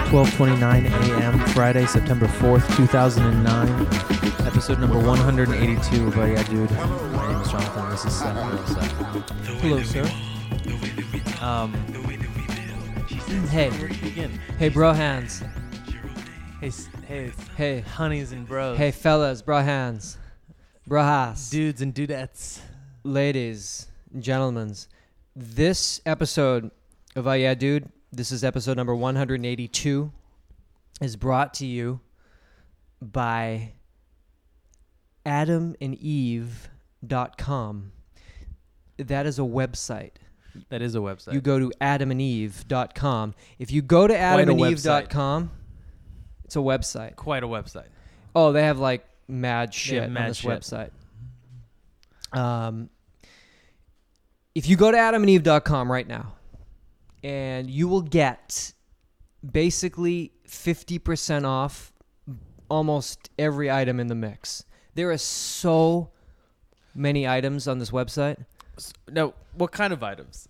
12:29 a.m. Friday, September 4th, 2009. Episode number 182 of Yeah Dude. My name is Jonathan. This is Seth. Hello, sir. Hey. Where do you begin? Hey, bro hands. Hey, honeys and bros. Hey, fellas, bro hands. Brahas. Dudes and dudettes. Ladies, gentlemen. This episode of Yeah Dude, this is episode number 182, is brought to you by adamandeve.com. That is a website. That is a website. You go to adamandeve.com. If you go to adamandeve.com, it's a website. Quite a website. Oh, they have like mad shit on mad this shit. website. If you go to adamandeve.com right now, and you will get basically 50% off almost every item in the mix. There are so many items on this website. No, what kind of items?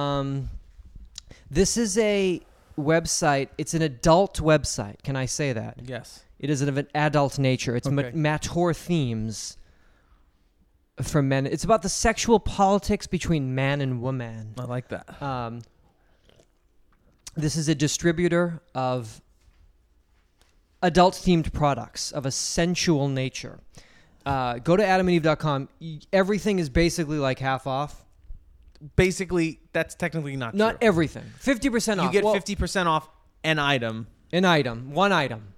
This is a website. It's an adult website. Can I say that? Yes. It is of an adult nature. It's Okay. mature themes for men. It's about the sexual politics between man and woman. I like that. This is a distributor of adult-themed products of a sensual nature. Go to adamandeve.com. Everything is basically like half off. Basically, that's technically not true. Not everything. 50% off. You get 50% off an item. An item. One item.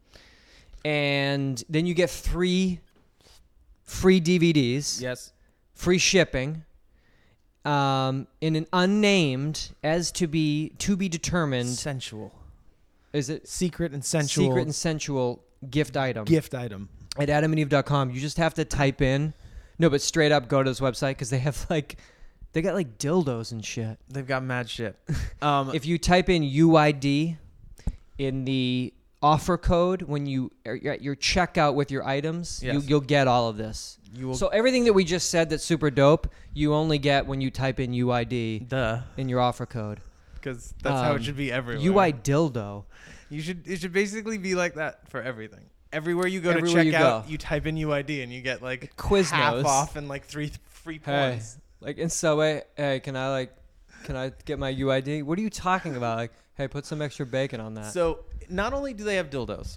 And then you get 3 free DVDs. Yes. Free shipping. In an unnamed, as to be determined. Sensual. Is it Secret and sensual gift item. gift item. At adamandeve.com. You just have to type in. No, but straight up go to this website because they have they got like dildos and shit. They've got mad shit. If you type in UID in the offer code when you are at your checkout with your items, Yes. you'll get all of this. You will, So everything that we just said that's super dope, you only get when you type in UID in your offer code. because that's how it should be everywhere. UI dildo. It should basically be like that for everything. Everywhere you go Everywhere to you check out, go. you type in UID and you get like Quiznos. half off and like 3 free Hey, points. like in Subway, hey, can I get my UID? What are you talking about? Like, hey, put some extra bacon on that. So not only do they have dildos,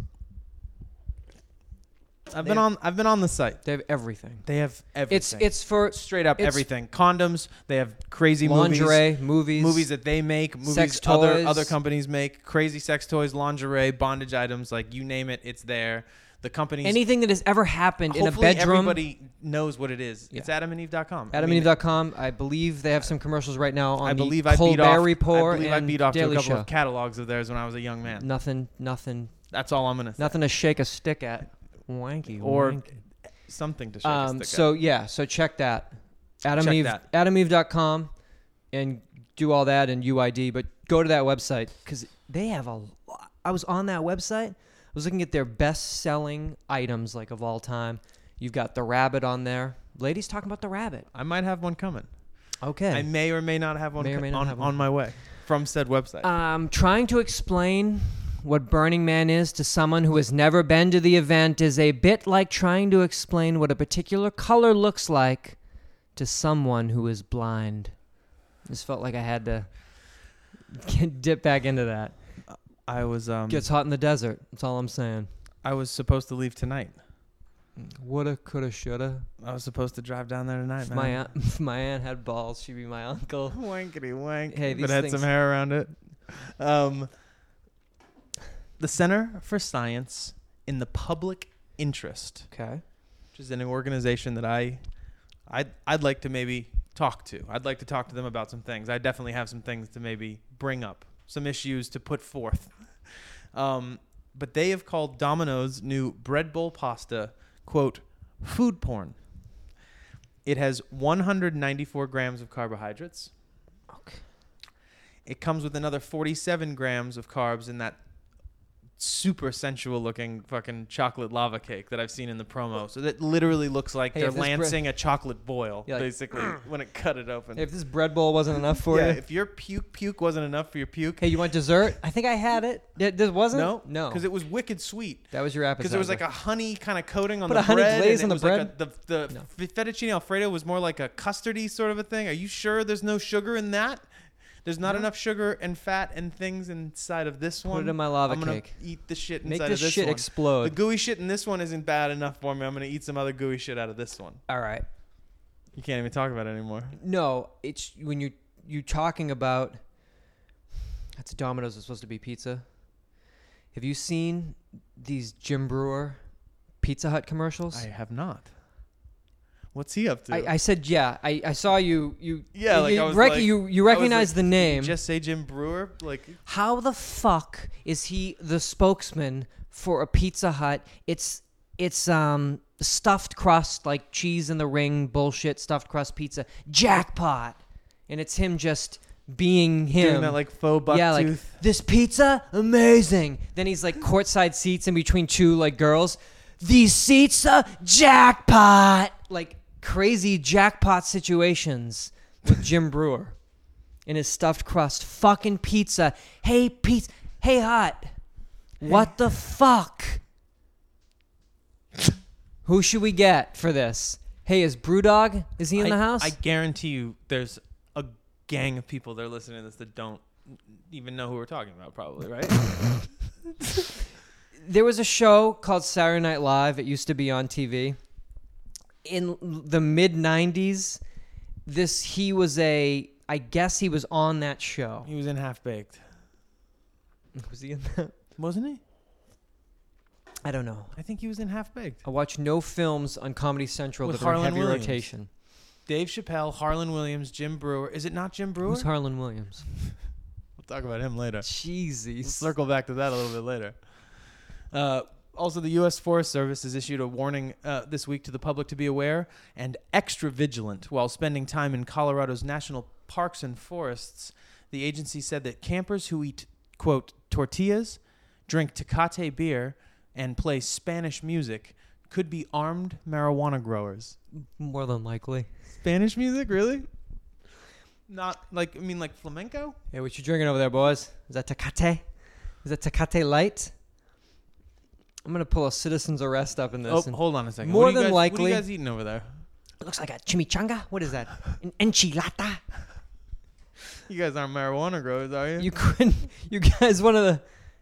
I've been have- on the site. They have everything. They have everything. It's for straight up it's everything. Condoms. They have crazy lingerie, movies, movies that they make, movies sex other toys. companies make, crazy sex toys, lingerie, bondage items, like you name it, it's there. The companies, anything that has ever happened in a hopefully bedroom. everybody knows what it is. Yeah. It's adamandeve.com. AdamandEve.com. I believe they have some commercials right now on I believe the I beat Colbert off. Report I believe I and beat off to a Daily couple Show. of catalogs of theirs when I was a young man. Nothing That's all I'm gonna say. to shake a stick at. Wanky. Or wanky. something to shake a stick So at. yeah, so check that. that. AdamandEve.com and do all that and UID, but go to that website because they have a lot. I was on that website. I was looking at their best-selling items like of all time. You've got the rabbit on there. Ladies talking about the rabbit. I might have one coming. Okay. I may or may not have one, May or may not have one. on my way from said website. Trying to explain what Burning Man is to someone who has never been to the event is a bit like trying to explain what a particular color looks like to someone who is blind. Just felt like I had to dip back into that. I was Gets hot in the desert. That's all I'm saying. I was supposed to leave tonight. Woulda, coulda, shoulda. I was supposed to drive down there tonight, If man. my aunt had balls, she'd be my uncle. Wankety wank. Hey, But these had things- some hair around it. The Center for Science in the Public Interest, Okay. which is an organization that I'd like to maybe talk to. I'd like to talk to them about some things. I definitely have some things to maybe bring up, some issues to put forth. But they have called Domino's new bread bowl pasta, quote, food porn. It has 194 grams of carbohydrates. Okay. It comes with another 47 grams of carbs in that super sensual looking fucking chocolate lava cake that I've seen in the promo. So that literally looks like Hey, they're if this lancing a chocolate boil, Yeah, like, basically, when it cut it open. If this bread bowl wasn't enough for yeah, you. if your puke wasn't enough for your puke. Hey, you want dessert? I think I had it. There wasn't? No. Because it was wicked sweet. That was your appetizer. Because there was like a honey kind of coating on Put the a honey bread. glaze and on it the was bread? Like the fettuccine Alfredo was more like a custardy sort of a thing. Are you sure there's no sugar in that? There's not enough sugar and fat and things inside of this one. Put it in my lava I'm gonna cake. eat the shit Make inside this of this shit one. explode. The gooey shit in this one isn't bad enough for me. I'm gonna eat some other gooey shit out of this one. All right. You can't even talk about it anymore. No, it's when you're talking about. That's Domino's is supposed to be pizza. Have you seen these Jim Brewer Pizza Hut commercials? I have not. What's he up to? I said yeah. I saw you. Yeah, like, you, I was like- you recognize the Did you name. just say Jim Brewer? Like, How the fuck is he the spokesman for a Pizza Hut? It's stuffed crust, like cheese in the ring bullshit stuffed crust pizza. Jackpot. And it's him just being him. doing that like faux buck yeah, like tooth. this pizza amazing. Then he's like courtside seats in between two like girls. These seats jackpot. Like crazy jackpot situations with Jim Brewer and his stuffed crust fucking pizza. Hey pizza. Hey Hut. What the fuck? Who should we get for this? Hey, is Brewdog? Is he in the house? I guarantee you there's a gang of people that are listening to this that don't even know who we're talking about, probably, right? There was a show called Saturday Night Live. It used to be on TV. In the mid 90s, I guess he was on that show. He was in Half Baked. Was he in that? Wasn't he? I don't know. I think he was in Half Baked. I watch no films on Comedy Central With that are in Harlan heavy Williams. rotation. Dave Chappelle, Harlan Williams, Jim Brewer. Is it not Jim Brewer? Who's Harlan Williams? We'll talk about him later. We'll Jesus. circle back to that a little bit later. Also, the U.S. Forest Service has issued a warning this week to the public to be aware and extra vigilant while spending time in Colorado's national parks and forests. The agency said that campers who eat, quote, tortillas, drink Tecate beer, and play Spanish music could be armed marijuana growers. More than likely. Spanish music, really? Not like, I mean, like flamenco? Hey, what you drinking over there, boys? Is that Tecate? Is that Tecate Light? I'm going to pull a citizen's arrest up in this. Oh, and hold on a second. More What are you than guys- likely. What are you guys eating over there? It looks like a chimichanga. What is that? An enchilada? You guys aren't marijuana growers, are you? You couldn't. You guys, one of the.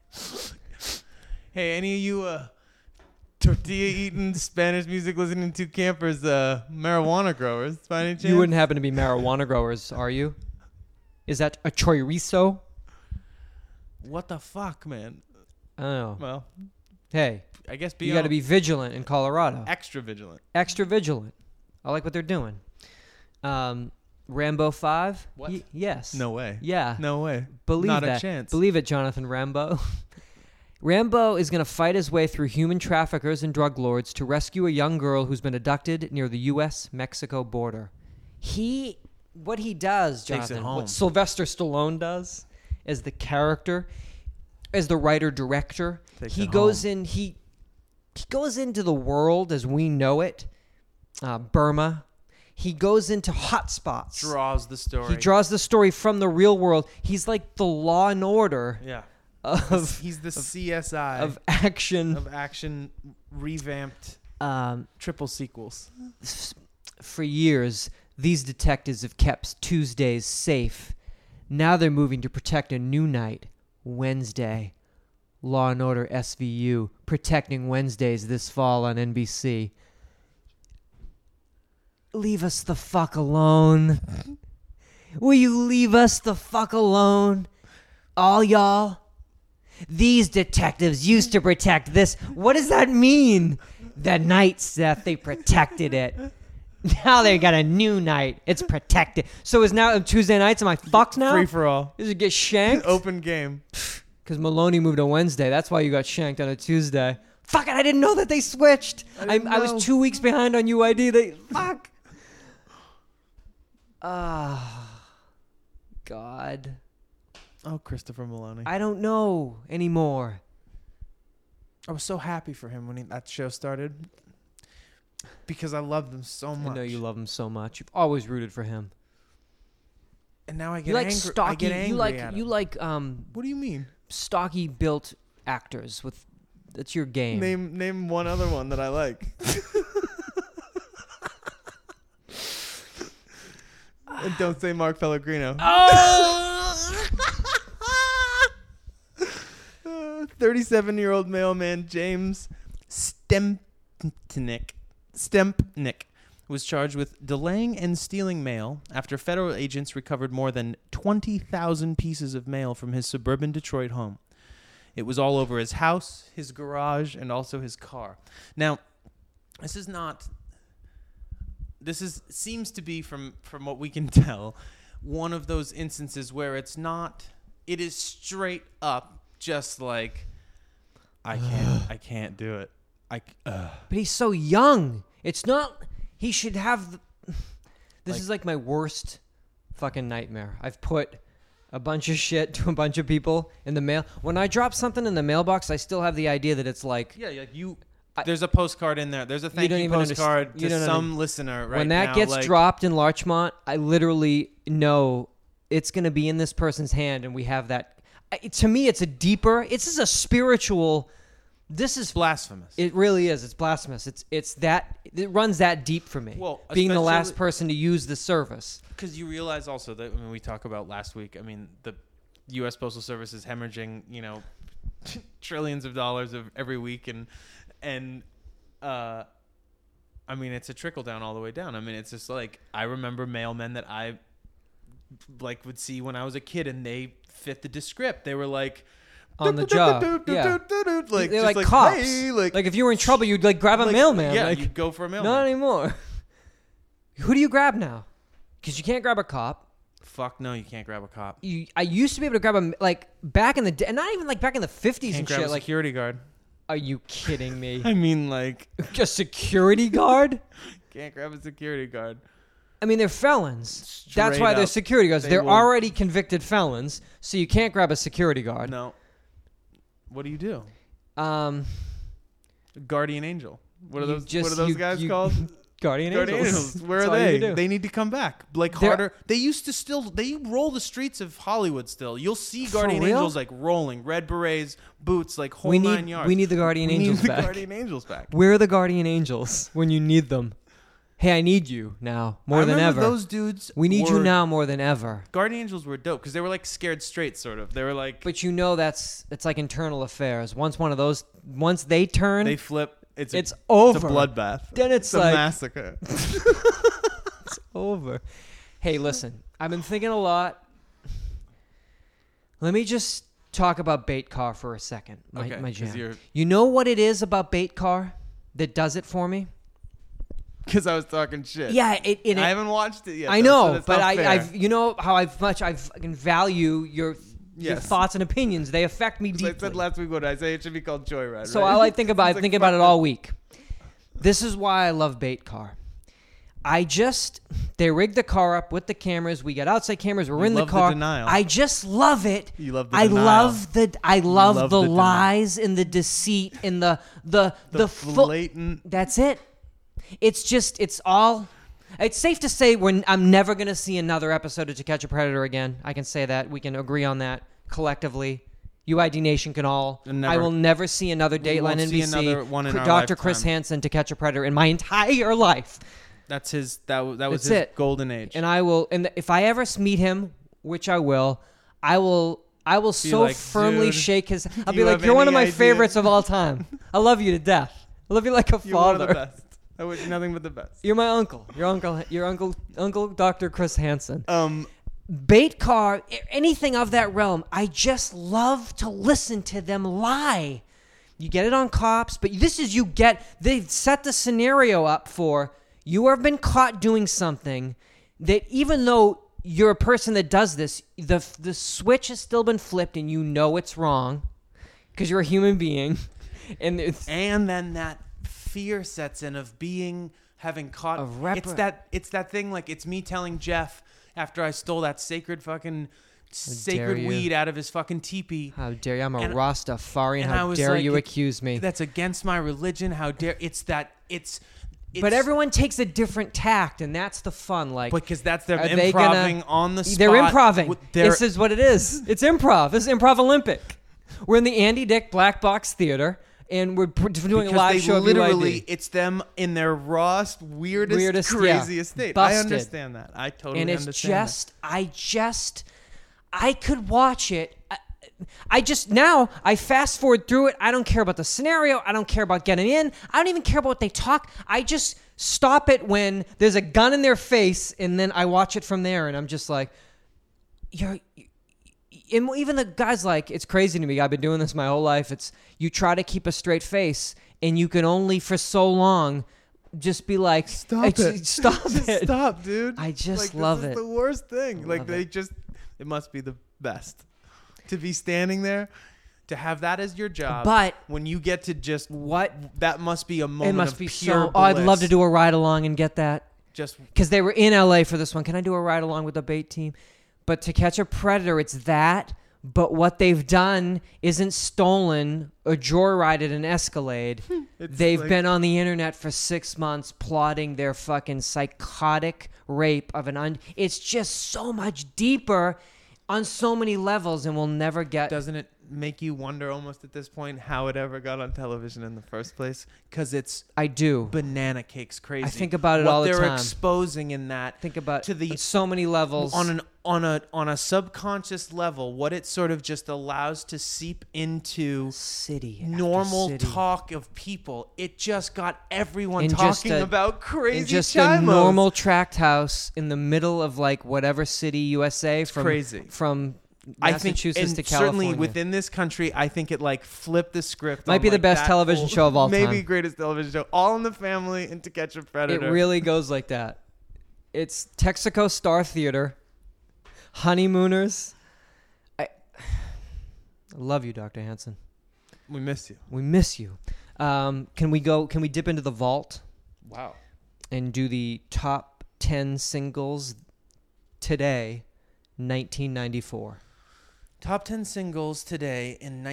Hey, any of you tortilla eating, Spanish music listening to campers, marijuana growers, by any chance? You wouldn't happen to be marijuana growers, are you? Is that a chorizo? What the fuck, man? I don't know. Well, Hey, I guess you got to be vigilant in Colorado. extra vigilant. Extra vigilant. I like what they're doing. Rambo 5? What? Yes. No way. Yeah. No way. Believe Not that. a chance. Believe it, Jonathan Rambo. Rambo is going to fight his way through human traffickers and drug lords to rescue a young girl who's been abducted near the U.S.-Mexico border. What he does, Takes it Jonathan, home. what Sylvester Stallone does as the character, as the writer-director, Takes he it goes home. in, he goes into the world as we know it, Burma. He goes into hotspots. Draws the story. He draws the story from the real world. He's like the Law and Order Yeah. of He's the CSI of action. of action revamped triple sequels. For years, these detectives have kept Tuesdays safe. Now they're moving to protect a new night, Wednesday. Law and Order SVU, protecting Wednesdays this fall on NBC. Leave us the fuck alone. Will you leave us the fuck alone? All y'all? These detectives used to protect this. What does that mean? The night, Seth, they protected it. Now they got a new night. It's protected. So is now Tuesday nights? Am I fucked now? Free for all. Does it get shanked? Open game. Because Maloney moved to Wednesday. That's why you got shanked on a Tuesday. Fuck it, I didn't know that they switched. I know. was 2 weeks behind on UID. Fuck. Ah, God. Oh, Christopher Maloney. I don't know anymore. I was so happy for him when that show started because I loved him so much. I know you love him so much. You've always rooted for him. And now I get You like angry. stocky. I get angry you like at you him. like What do you mean? stocky built actors with. That's your game. Name one other one that I like. And don't say Mark Pellegrino. Oh! 37-year-old mailman James Stempnick was charged with delaying and stealing mail after federal agents recovered more than 20,000 pieces of mail from his suburban Detroit home. It was all over his house, his garage, and also his car. Now, seems to be from what we can tell, one of those instances where it is straight up just like, I can't do it. But he's so young. It's not. He should have. This is like my worst fucking nightmare. I've put a bunch of shit to a bunch of people in the mail. When I drop something in the mailbox, I still have the idea that it's like. Yeah, like there's a postcard in there. There's a thank you postcard to some listener right now. When that gets dropped in Larchmont, I literally know it's going to be in this person's hand, and we have that. To me, it's This is a spiritual. This is blasphemous. It really is. It's blasphemous. It's that. It runs that deep for me. Well, being the last person to use the service. Because you realize also that when we talk about last week, I mean, the U.S. Postal Service is hemorrhaging, trillions of dollars every week, and I mean, it's a trickle down all the way down. I mean, it's just like, I remember mailmen that I would see when I was a kid, and they fit the descript. They were like on the job, yeah. They're like cops. Hey, like if you were in trouble, you'd grab a mailman. Yeah, you'd go for a mailman. Not anymore. Who do you grab now? Because you can't grab a cop. Fuck no, you can't grab a cop. I used to be able to grab back in the day, not even back in the 50s and grab shit. A security guard. Are you kidding me? I mean, a security guard? Can't grab a security guard. I mean, they're felons. That's why they're security guards. They're already convicted felons, so you can't grab a security guard. No. What do you do? Guardian angel. What are those guys called? Guardian angels. Where are they? They need to come back. Harder. They used to they roll the streets of Hollywood still. You'll see Guardian angels rolling. Red berets, boots, whole 9 yards. We need the Guardian angels back. Guardian angels back. Where are the Guardian angels when you need them? Hey, I need you now more than ever. Those dudes. We need you now more than ever. Guardian angels were dope because they were scared straight, sort of. They were like. But it's like internal affairs. Once they turn, they flip. It's over. It's a bloodbath. Then it's a massacre. It's over. Hey, listen. I've been thinking a lot. Let me just talk about Bait Car for a second. My jam. You know what it is about Bait Car that does it for me? Because I was talking shit. Yeah, I haven't watched it yet. I know, but I've how I can value your thoughts and opinions. They affect me deeply. I said last week, what did I say? It should be called Joyride. So right? all I think about, I'm thinking about it all week. This is why I love Bait Car. They rigged the car up with the cameras. We got outside cameras. We're in the car. The denial. I just love it. You love the denial. I love the lies and the deceit and the blatant. That's it. It's safe to say I'm never going to see another episode of To Catch a Predator again. I can say that. We can agree on that collectively. UID Nation can all. I will never see another Dateline NBC, Dr. Chris Hansen, To Catch a Predator in my entire life. That's his. That was his golden age. And I will. And if I ever meet him, which I will so firmly shake his. I'll be like, "You're one of my favorites of all time. I love you to death. I love you like a father. You're one of the best. I wish nothing but the best. You're my uncle. Your uncle, Dr. Chris Hansen. Bait Car, anything of that realm, I just love to listen to them lie. You get it on cops, but they've set the scenario up for you have been caught doing something that even though you're a person that does this, the switch has still been flipped and you know it's wrong because you're a human being. And then that fear sets in of having caught. It's that thing it's me telling Jeff after I stole that sacred fucking sacred you. weed out of his fucking teepee. How dare you? I'm a And- Rastafarian. and I How was dare like, you accuse me? That's against my religion. How dare it's But everyone takes a different tact, and that's the fun. Like, because that's them are they improving on the spot. they're improving. They're- This is what it is. It's improv. This is Improv Olympic. We're in the Andy Dick Black Box Theater, and we're doing a because live they show of literally, UID. it's them in their rawest, weirdest craziest state. Busted. I understand that. I totally And it's understand I could watch it. I fast forward through it. I don't care about the scenario. I don't care about getting in. I don't even care about what they talk. I just stop it when there's a gun in their face, and then I watch it from there, and I'm just like, and even the guys, like, it's crazy to me. I've been doing this my whole life. It's, you try to keep a straight face, and you can only for so long just be like, Stop it. Stop Just it. stop, dude. I just like, love this it. is the worst thing. I Like, love they just, it must be the best to be standing there, to have that as your job. But when you get to just, what? that must be a moment It must of be pure so. Oh, I'd love to bliss. do a ride along and get that. Just Because they were in LA for this one. Can I do a ride along with the bait team? But To Catch a Predator, it's that. But what they've done isn't stolen or joyrided an Escalade. They've like- been on the internet for 6 months plotting their fucking psychotic rape of an It's just so much deeper on so many levels, and we'll never get. doesn't it make you wonder almost at this point how it ever got on television in the first place? Because it's I do. banana cakes crazy. I think about it what all the they're time. exposing in that Think about to the on so many levels. on a subconscious level, what it sort of just allows to seep into city after normal city. talk of people. It just got everyone In just talking a- about crazy in just chimos. a normal tract house in the middle of like whatever city USA from crazy. from I think, Massachusetts and to California. certainly within this country, I think it like flipped the script. Might on, be the like, best that television whole- show of all maybe time. greatest television show. All in the Family and To Catch a Predator. It really goes like that. It's Texaco Star Theater, Honeymooners. I love you, Dr. Hansen. We miss you. We miss you. Can we dip into the vault Wow. and do the top 10 singles today, 1994? Top 10 singles today in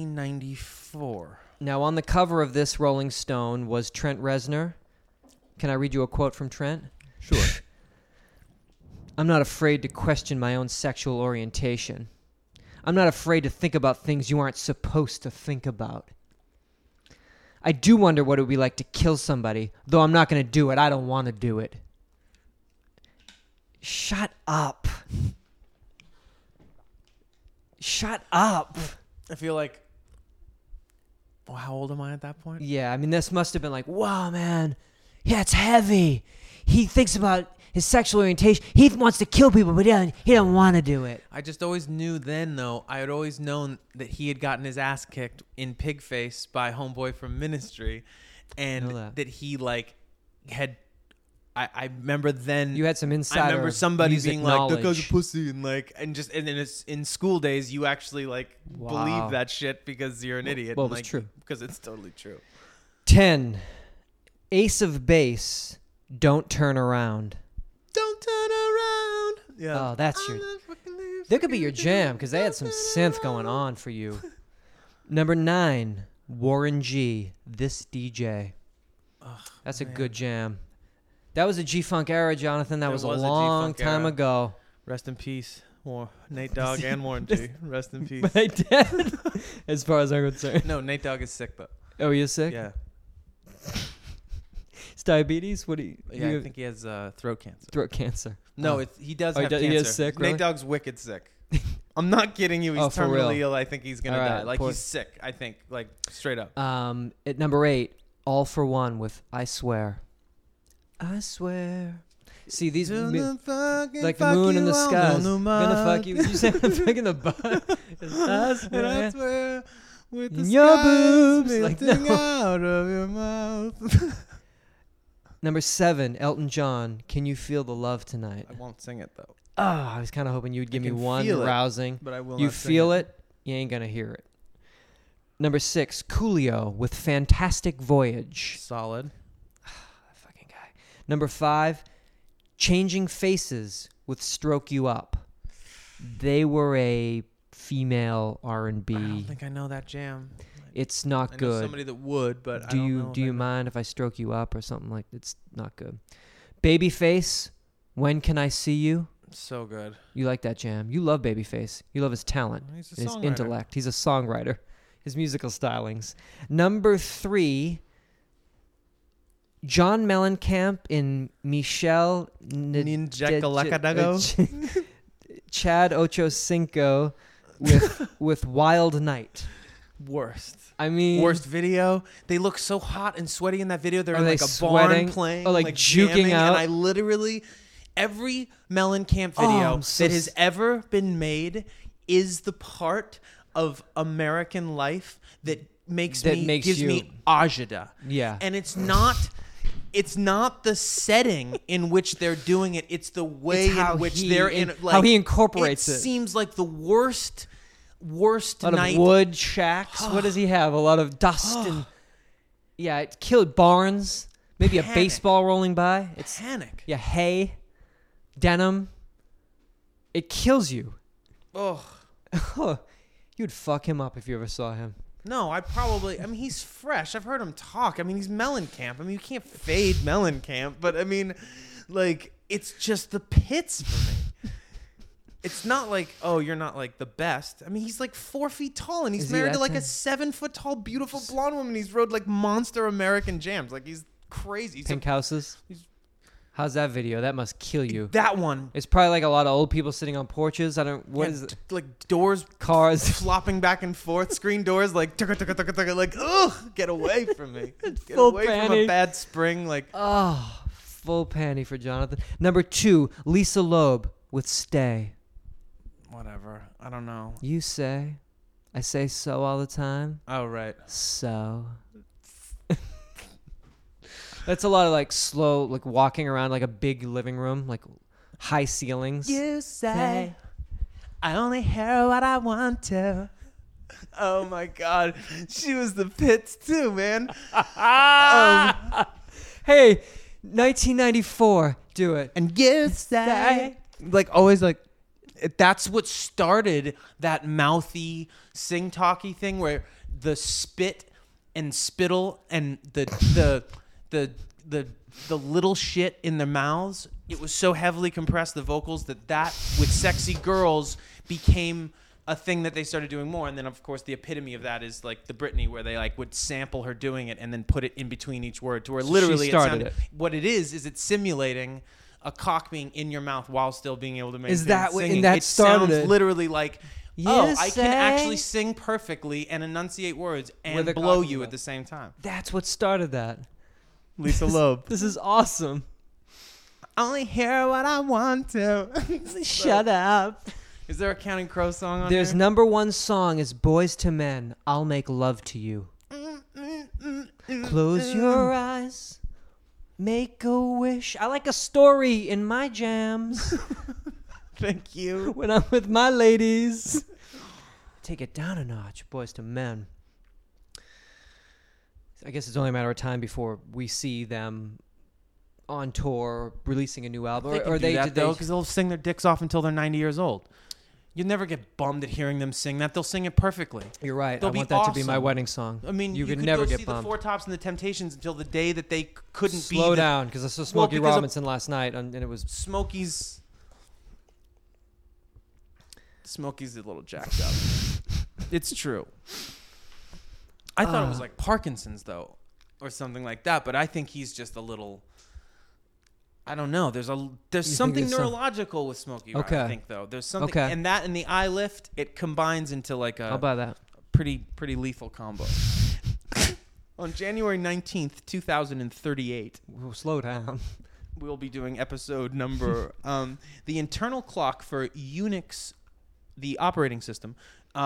1994. Now, on the cover of this Rolling Stone was Trent Reznor. Can I read you a quote from Trent? Sure. I'm not afraid to question my own sexual orientation. I'm not afraid to think about things you aren't supposed to think about. I do wonder what it would be like to kill somebody, though I'm not going to do it. I don't want to do it. Shut up. Shut up. I feel like, well, how old am I at that point? Yeah, I mean, this must have been like, wow, man. Yeah, it's heavy. He thinks about his sexual orientation. He wants to kill people, but he don't want to do it. I just always knew then, though, I had always known that he had gotten his ass kicked in Pigface by Homeboy from Ministry, and Know that. that he, like, had... I remember then... You had some insider I remember somebody music being like, that guy's a knowledge. pussy, and like, and in school days, you actually like Wow. believe that shit because you're an idiot. well, and, it was like, true. because it's totally true. 10. Ace of Base, Don't Turn Around. Don't turn around. Yeah. Oh, that's your... That could be your jam, because they had some synth going on for you. Number 9, Warren G, This DJ. That's a man. good jam. That was a G-Funk era, Jonathan. That It was a was a long G-Funk time era. ago. Rest in peace, Nate Dogg and Warren G. Rest in peace. But I did, as far as I'm concerned. No, Nate Dogg is sick though. Oh, you're sick? Yeah, It's diabetes? What do you... yeah. you I think he has throat cancer. throat cancer. No, Oh. he does Oh, have he cancer. is sick, really? Nate Dogg's wicked sick. I'm not kidding you. He's Oh, for real? terminally ill. I think he's gonna All right, die. Like poor- he's sick. I think like straight up. At number 8, All for One with I Swear. I swear. See, these... like the moon in the skies. I'm gonna fuck you. Did you say I'm fucking the butt? I And I swear. swear, with the In your skies boobs. Like, melting no. out of your mouth. Number 7, Elton John, Can You Feel the Love Tonight? I won't sing it though, Oh, I was kind of hoping you'd give me can one feel it, rousing. but I will. You not sing feel it, you ain't gonna hear it. Number 6, Coolio with Fantastic Voyage. Solid. That fucking guy. Number 5, Changing Faces with Stroke You Up. They were a female I don't R&B. think I know that jam. It's not I know good. somebody that would, but I Do don't you know. do you mind if I stroke you up or something like? It's not good. Babyface, When Can I See You? So good. You like that jam? You love Babyface. You love his talent, He's a and his songwriter. intellect. He's a songwriter. His musical stylings. Number 3, John Mellencamp in Michelle Ninjakalakadago. Chad Ochocinco with Wild Night. Worst. I mean, Worst video. They look so hot and sweaty in that video. They're Are in they like a sweating? barn playing, Or, like, juking jamming, out? And I literally, every Mellencamp Oh, video I'm so that has ever been made is the part of American life that gives you- me agita. Yeah. And it's not the setting in which they're doing it. It's the way It's how in which he they're in- in. Like, how he incorporates it. Seems like the worst a lot night. of wood shacks. What does he have? A lot of dust and yeah, it killed barns. Maybe a Panic. baseball rolling by. It's Panic. yeah, hay, denim. It kills you. Ugh. You'd fuck him up if you ever saw him. No, I mean, he's fresh. I've heard him talk. I mean, he's Mellencamp. I mean, you can't fade Mellencamp, but I mean, like, it's just the pits for me. It's not like, oh, you're not like the best. I mean, he's like 4 feet tall and he's Is he married to that like tall? a 7 foot tall, beautiful blonde woman. He's rode like monster American jams. Like, he's crazy. Pink houses. How's that video? That must kill you. That one. It's probably like a lot of old people sitting on porches. What Yeah, is it? Like doors Cars. flopping back and forth, screen doors like tucka, tucka, tucka, tucka, like, ugh, get away from me. Get Full away from panty. a bad spring. Like, Oh, full panty for Jonathan. Number 2, Lisa Loeb with Stay. whatever. I don't know. You say, I say so all the time. Oh, right. So. That's a lot of like slow, like walking around like a big living room, like high ceilings. You say I only hear what I want to. Oh my God, she was the pits too, man. Hey, 1994, do it. And you say, like, always like, that's what started that mouthy sing-talky thing where the spit and spittle and the little shit in their mouths, it was so heavily compressed, the vocals, that with Sexy Girls became a thing that they started doing more. And then, of course, the epitome of that is like the Britney, where they like would sample her doing it and then put it in between each word to where So literally she started it. What it is it's simulating a cock being in your mouth while still being able to maintain Is that what- and singing. that it started sounds it? literally like, You I can say- actually sing perfectly and enunciate words and With a blow cock you mouth. at the same time. That's what started that. Lisa Loeb. This is awesome. I only hear what I want to. Shut up. Is there a Counting Crow song on There's there? number 1 song is Boys to Men, I'll Make Love to You. Close your eyes, make a wish. I like a story in my jams Thank you. when I'm with my ladies. Take it down a notch, Boys to Men. I guess it's only a matter of time before we see them on tour releasing a new album. They can do that though, because they'll sing their dicks off until they're 90 years old. You'll never get bummed at hearing them sing that. They'll sing it perfectly. You're right. They'll I be want that to be my awesome. wedding song. I mean, you could could never go get see bummed. the Four Tops and the Temptations until the day that they couldn't Slow be down, because I saw Smokey because of- Robinson last night, and it was Smokey's a little jacked up. It's true. I thought it was like Parkinson's though, or something like that. But I think he's just a little. I don't know. There's something there's some- neurological with Smokey. Okay. I think though. There's something, Okay. and that and the eye lift, it combines into like I'll a buy that. pretty lethal combo. On January 19th, 2038. We'll slow down. We'll be doing episode number the internal clock for Unix, the operating system.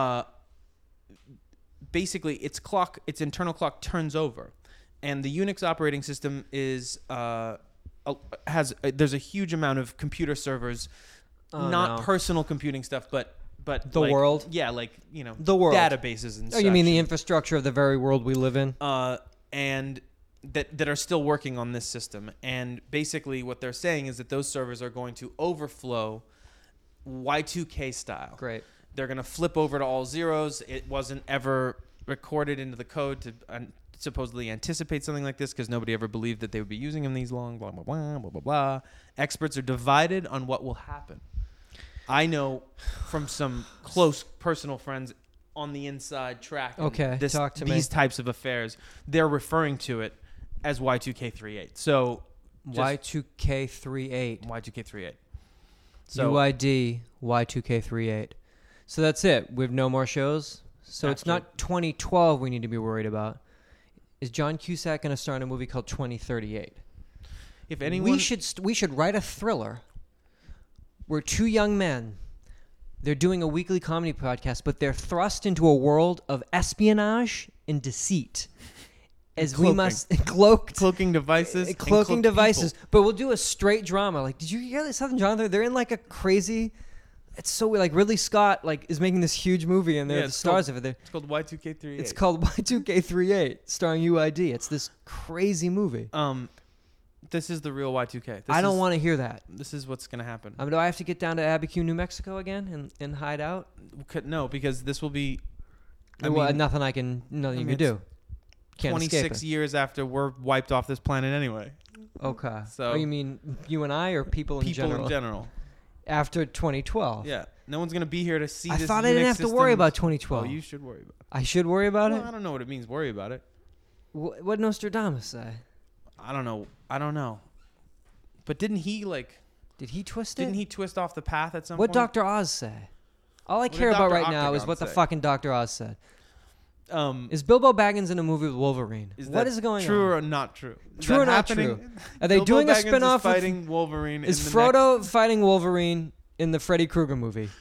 Basically, its internal clock turns over, and the Unix operating system is there's a huge amount of computer servers, not no. personal computing stuff, but The like, world? yeah, like The world. databases and. Oh, such. you mean the infrastructure of the very world we live in? And that are still working on this system. And basically what they're saying is that those servers are going to overflow Y2K style. Great. They're going to flip over to all zeros. It wasn't ever recorded into the code to supposedly anticipate something like this because nobody ever believed that they would be using them these long, blah, blah, blah, blah, blah, blah. Experts are divided on what will happen. I know from some close personal friends on the inside track. Okay, talk to me. These types of affairs, they're referring to it as Y2K38. So Y2K38. Y2K38. So UID Y2K38. So that's it. We have no more shows. So it's not 2012 we need to be worried about. Is John Cusack going to star in a movie called 2038? If anyone, we should write a thriller. We're two young men. They're doing a weekly comedy podcast, but they're thrust into a world of espionage and deceit. As Cloaking. we must cloaking devices, cloaking devices. People. But we'll do a straight drama. Like, did you hear this Southern genre? They're in like a crazy. It's so weird. Like Ridley Scott is making this huge movie, and they're the stars of it. It's called Y2K38. It's called Y2K38, starring UID. It's this crazy movie. This is the real Y2K. I don't want to hear that. This is what's going to happen. Do I have to get down to Abiquiu, New Mexico again and hide out? No, because this will be. Nothing you can do. Can't 26 years after we're wiped off this planet anyway. Okay. So you mean you and I or people in general? People in general. After 2012. Yeah. No one's going to be here to see this. I thought I didn't have to worry about 2012. Oh, you should worry about it. I should worry about it? I don't know what it means, worry about it. What did Nostradamus say? I don't know. But didn't he Did he twist it? Didn't he twist off the path at some point? point? What Dr. Oz say? All I care about right now is what the fucking Dr. Oz said. Is Bilbo Baggins in a movie with Wolverine? What is going on? True or not true? True or not true? Are they doing a spinoff? Fighting Wolverine. Is Frodo fighting Wolverine in the Freddy Krueger movie?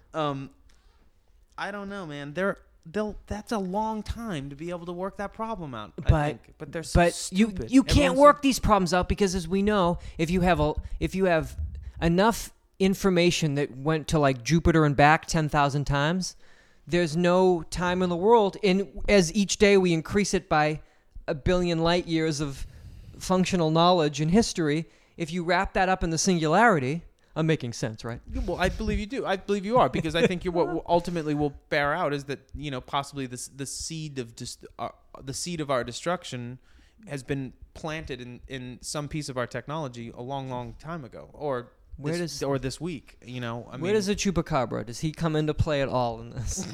I don't know, man. That's a long time to be able to work that problem out. But they're so stupid. You can't work these problems out because, as we know, if you have enough information that went to like Jupiter and back 10,000 times, there's no time in the world. And as each day we increase it by 1 billion light years of functional knowledge and history, if you wrap that up in the singularity. I'm making sense, right? Well, I believe you do. I believe you are, because I think what ultimately will bear out is that possibly the seed of our destruction has been planted in some piece of our technology a long, long time ago, or this week. Where does the Chupacabra? Does he come into play at all in this?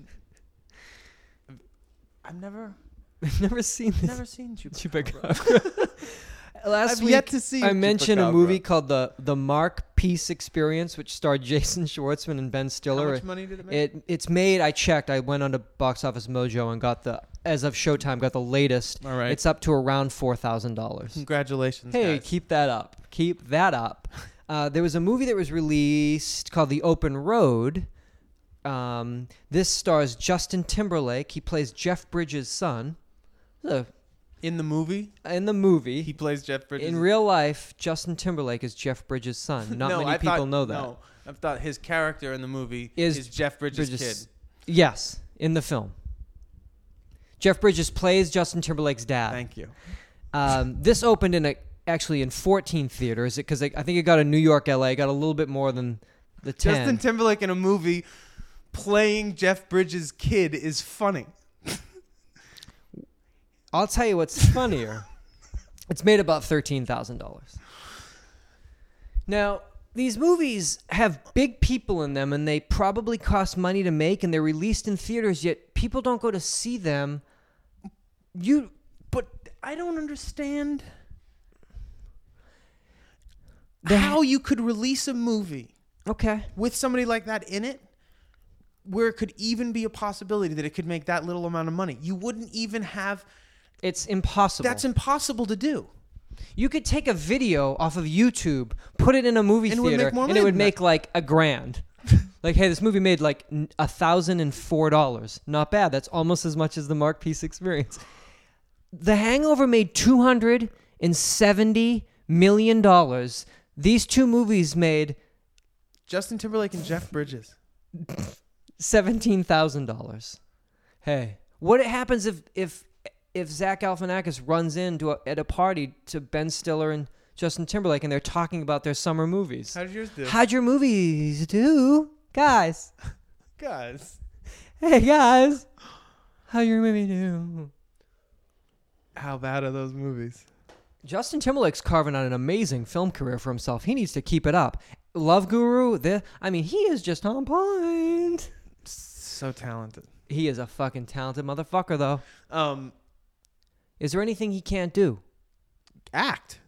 I've never seen this. Never seen Chupacabra. Last week, yet to see I mentioned a movie called the Mark Peace Experience, which starred Jason Schwartzman and Ben Stiller. How much money did it make? It's made. I checked. I went on to Box Office Mojo and got as of Showtime, got the latest. All right. It's up to around $4,000. Congratulations, Hey, guys. keep that up. Keep that up. There was a movie that was released called The Open Road. This stars Justin Timberlake. He plays Jeff Bridges' son. In the movie? In the movie. He plays Jeff Bridges. In real life, Justin Timberlake is Jeff Bridges' son. Not many people know that. No, I thought his character in the movie is Jeff Bridges' kid. Yes, in the film. Jeff Bridges plays Justin Timberlake's dad. Thank you. This opened in 14 theaters because I think it got a New York, LA, got a little bit more than the 10. Justin Timberlake in a movie playing Jeff Bridges' kid is funny. I'll tell you what's funnier. It's made about $13,000. Now, these movies have big people in them, and they probably cost money to make, and they're released in theaters, yet people don't go to see them. But I don't understand how you could release a movie with somebody like that in it, where it could even be a possibility that it could make that little amount of money. You wouldn't even have... It's impossible. That's impossible to do. You could take a video off of YouTube, put it in a movie theater, and it would make like $1,000. Like, hey, this movie made like $1,004. Not bad. That's almost as much as the Mark Peace Experience. The Hangover made $270 million. These two movies made Justin Timberlake and Jeff Bridges. $17,000. Hey, what happens if Zach Galifianakis runs into at a party to Ben Stiller and Justin Timberlake, and they're talking about their summer movies. How did yours do? How'd your movies do? Guys. Guys. Hey, guys. How your movie do? How bad are those movies? Justin Timberlake's carving out an amazing film career for himself. He needs to keep it up. Love Guru, he is just on point. So talented. He is a fucking talented motherfucker, though. Is there anything he can't do? Act.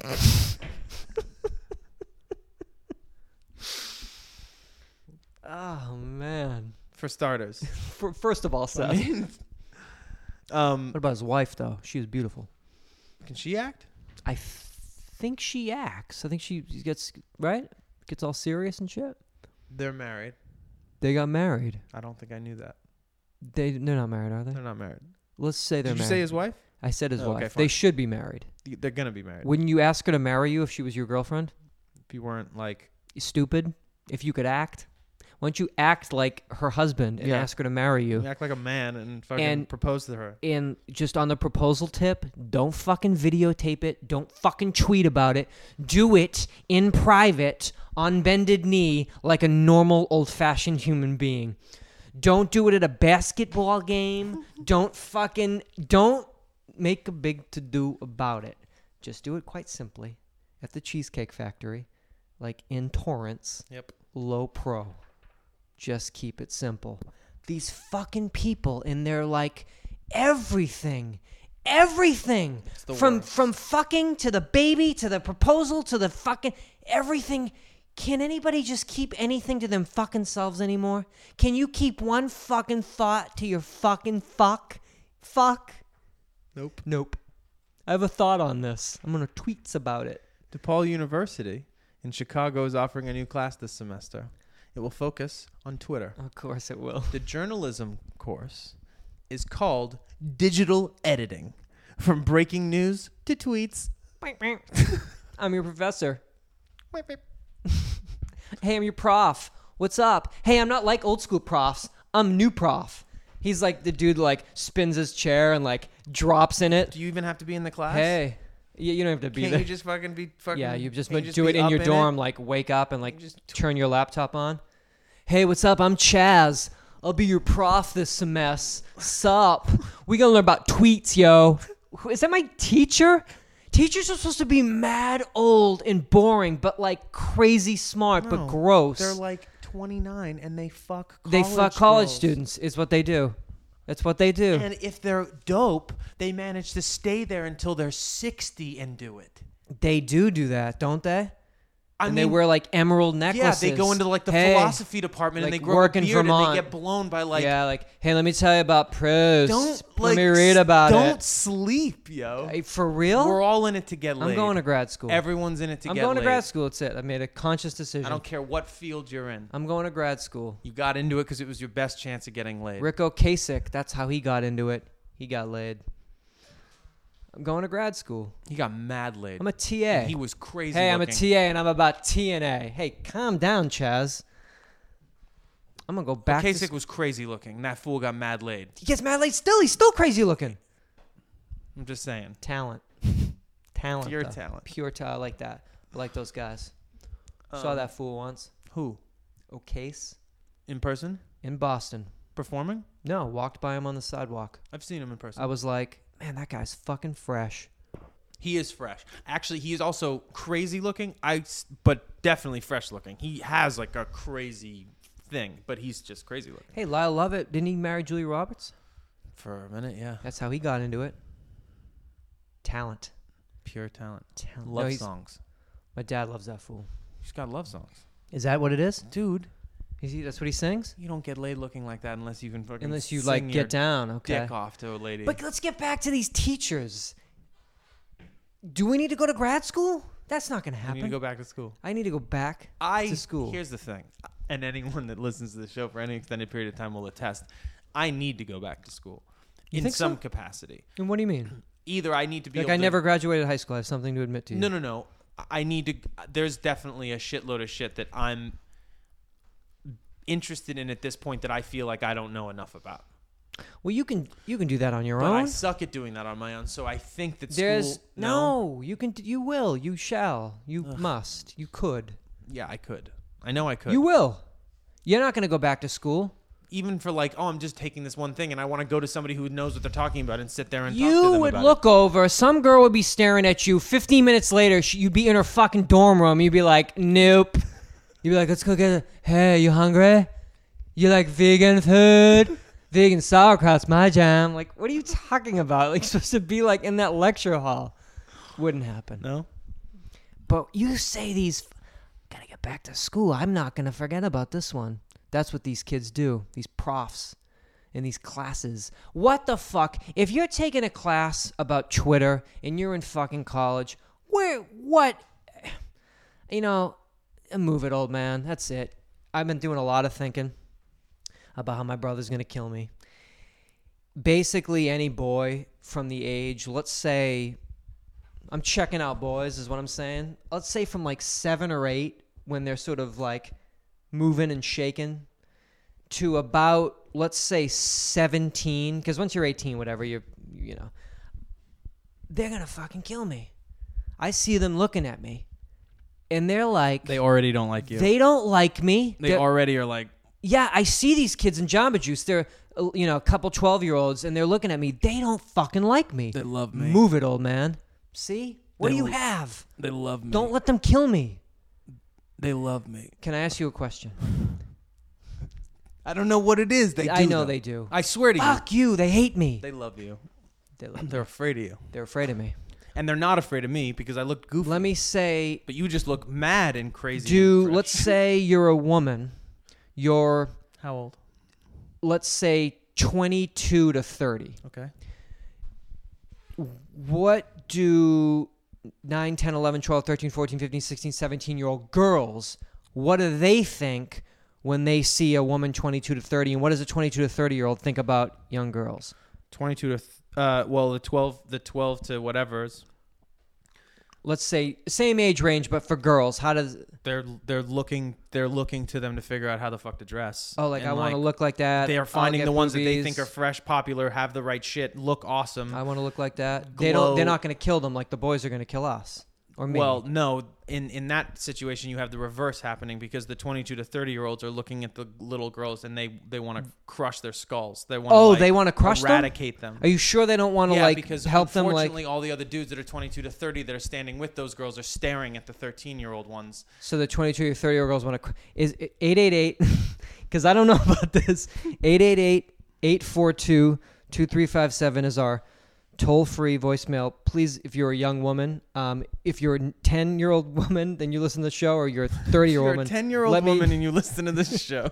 Oh, man. For starters. First of all, Seth. What What about his wife, though? She is beautiful. Can she act? I think she acts. I think she gets, right? Gets all serious and shit. They're married. They got married. I don't think I knew that. They're not married, are they? They're not married. Let's say they're Did you married. say his wife? I said his Oh, okay, wife. fine. They should be married. They're gonna be married. Wouldn't you ask her to marry you if she was your girlfriend? If you weren't like, You stupid. If you could act. Why don't you act like her husband and Yeah. ask her to marry you? act like a man and fucking And- propose to her. And just on the proposal tip, don't fucking videotape it. Don't fucking tweet about it. Do it in private, on bended knee, like a normal old-fashioned human being. Don't do it at a basketball game. Don't make a big to-do about it. Just do it quite simply at the Cheesecake Factory, like in Torrance. Yep. Low pro. Just keep it simple. These fucking people in their like everything the from worst. fucking to the baby to the proposal to the fucking everything. Can anybody just keep anything to them fucking selves anymore? Can you keep one fucking thought to your fucking fuck? Nope. I have a thought on this. I'm gonna tweets about it. DePaul University in Chicago is offering a new class this semester. It will focus on Twitter. Of course it will. The journalism course is called Digital Editing. From breaking news to tweets. I'm your professor. Hey, I'm your prof. What's up? Hey, I'm not like old school profs. I'm new prof. He's like the dude like spins his chair and like drops in it. Do you even have to be in the class? Hey, you don't have to be Can't there. you just fucking be fucking... Yeah, you just can't you do be it in up your it? dorm. Like wake up and like You just turn your laptop on. Hey, what's up? I'm Chaz. I'll be your prof this semester. Sup? We gonna learn about tweets, yo. Is that my teacher? Teachers are supposed to be mad old and boring, but like crazy smart, but No, gross. They're like 29 and they fuck college They fuck college girls. students is what they do. That's what they do. And if they're dope, they manage to stay there until they're 60 and do it. They do that, don't they? I And mean, they wear like emerald necklaces. yeah, they go into like the Hey, philosophy department like, and they grow work a in beard and Vermont. they get blown by like... yeah, like, hey, let me tell you about Proust. Don't let me read about Don't it. sleep, yo. Hey, for real? We're all in it to get laid. I'm going to grad school. Everyone's in it to I'm get going laid. to grad school. That's it. I made a conscious decision. I don't care what field you're in. I'm going to grad school. You got into it because it was your best chance of getting laid. Rick Ocasek, that's how he got into it. He got laid. I'm going to grad school. He got mad laid. I'm a TA. And he was crazy Hey, I'm a looking. TA and I'm about TNA. Hey, calm down, Chaz. I'm going to go back to Kasich was crazy looking. And that fool got mad laid. He gets mad laid still. He's still crazy looking. I'm just saying. Talent. Talent. Pure though. talent. Pure talent. I like that. I like those guys. Saw that fool once. Who? Ocase In person? in Boston. Performing? No, walked by him on the sidewalk. I've seen him in person. I was like, man, that guy's fucking fresh. He is fresh. Actually, he is also crazy looking. But definitely fresh looking. He has like a crazy thing, but he's just crazy looking. Hey, Lyle Lovett, didn't he marry Julia Roberts? For a minute, yeah. That's how he got into it. Talent. Pure talent. Talent. Love No, he's- songs. My dad loves that fool. He's got love songs. Is that what it is? Dude, Is he? That's what he sings? you don't get laid looking like that unless you can fucking Unless you sing like your get down, okay. dick off to a lady. But let's get back to these teachers. Do we need to go to grad school? That's not going to you happen. need to go back to school. I need to go back to school. Here's the thing, and anyone that listens to the show for any extended period of time will attest. I need to go back to school You in think some so? capacity. And what do you mean? Either I need to be Like able I to, never graduated high school. I have something to admit to you. No. I need to. There's definitely a shitload of shit that I'm interested in at this point that I feel like I don't know enough about. Well, you can do that on your But own. I suck at doing that on my own, so I think that There's school... no, you will, you shall, you must, you could. Yeah, I could. I know I could. You will. You're not going to go back to school. Even for like, I'm just taking this one thing and I want to go to somebody who knows what they're talking about and sit there and talk to You them would about look over, some girl would be staring at you. 15 minutes later, you'd be in her fucking dorm room. You'd be like, nope. You'd be like, let's go hey, you hungry? You like vegan food? Vegan sauerkraut's my jam. Like, what are you talking about? Like, supposed to be like in that lecture hall. Wouldn't happen. No? But you say these, gotta get back to school. I'm not gonna forget about this one. That's what these kids do, these profs in these classes. What the fuck? If you're taking a class about Twitter and you're in fucking college, what? You know, move it, old man. That's it. I've been doing a lot of thinking about how my brother's going to kill me. Basically, any boy from the age, let's say, I'm checking out boys is what I'm saying. Let's say from like 7 or 8, when they're sort of like moving and shaking, to about, let's say 17, because once you're 18, whatever, you know, they're going to fucking kill me. I see them looking at me, and they're like... They already don't like you. They don't like me. They already are like... Yeah, I see these kids in Jamba Juice. They're, you know, a couple 12-year-olds, and they're looking at me. They don't fucking like me. They love me. Move it, old man. See? What do you have? They love me. Don't let them kill me. They love me. Can I ask you a question? I don't know what it is. I know they do. I swear to you. Fuck you. They hate me. They love you. They're afraid of you. They're afraid of me. And they're not afraid of me because I look goofy. Let me say... But you just look mad and crazy. and fresh. Let's say you're a woman. You're... How old? Let's say 22 to 30. Okay. What do 9, 10, 11, 12, 13, 14, 15, 16, 17-year-old girls, what do they think when they see a woman 22 to 30? And what does a 22 to 30-year-old think about young girls? 22 to... the 12 to whatever's. Let's say same age range, but for girls, how does... They're looking to them to figure out how the fuck to dress. Oh, like, and I want to look like that. They are finding the ones that they boobies. think are fresh, popular, have the right shit, look awesome. I want to look like that. Glow. They're not going to kill them like the boys are going to kill us. Or me. Well, no. In that situation, you have the reverse happening because the 22 to 30-year-olds are looking at the little girls and they want to crush their skulls. They want they want to crush eradicate them. Are you sure they don't want to because help them? Unfortunately, all the other dudes that are 22 to 30 that are standing with those girls are staring at the 13-year-old ones. So the 22 or 30-year-old girls want to... Is 888... Because I don't know about this. 888-842-2357 is our toll-free voicemail. Please, if you're a young woman, if you're a 10-year-old woman, then you listen to the show, or you're a 30-year-old woman. If you're a 10-year-old woman and you listen to this show,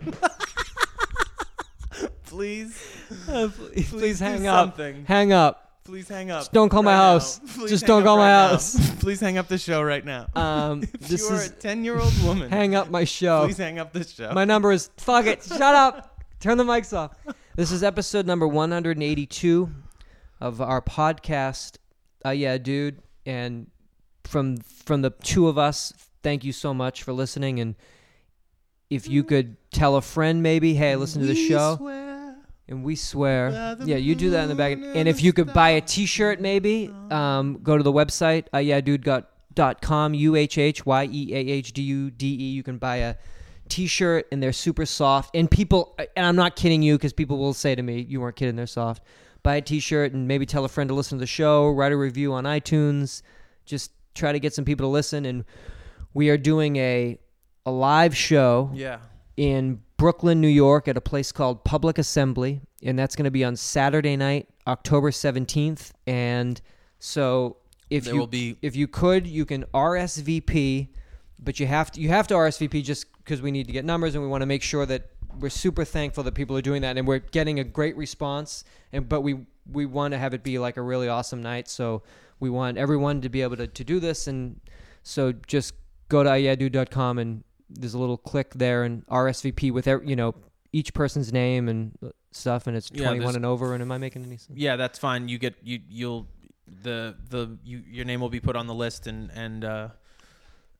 please hang do up. something. Hang up. Please hang up. Just don't call my house. Just don't call my house. Please hang up the show right now. If This you are is a 10-year-old woman, hang up my show. please hang up this show. My number is... Fuck it. Shut up. Turn the mics off. This is episode number 182 of our podcast. Yeah, dude. And from the two of us, thank you so much for listening. And if you could tell a friend, maybe, hey, listen to the show. And we swear. Yeah, you do that in the back. And if you could buy a T-shirt, maybe, go to the website, yeahdude.com, UHHYEAHDUDE. You can buy a T-shirt, and they're super soft. And people, and I'm not kidding you, because people will say to me, you weren't kidding, they're soft. Buy a T-shirt and maybe tell a friend to listen to the show, write a review on iTunes. Just try to get some people to listen. And we are doing a live show in Brooklyn, New York, at a place called Public Assembly, and that's going to be on Saturday night, October 17th. And so if you could, you can RSVP, but you have to RSVP just because we need to get numbers, and we want to make sure that we're super thankful that people are doing that, and we're getting a great response. But we want to have it be like a really awesome night, so we want everyone to be able to do this. And so just go to yeahdude.com, and there's a little click there and RSVP with each person's name and stuff, and it's 21 and over. And am I making any sense? Yeah, that's fine. You get your name will be put on the list, and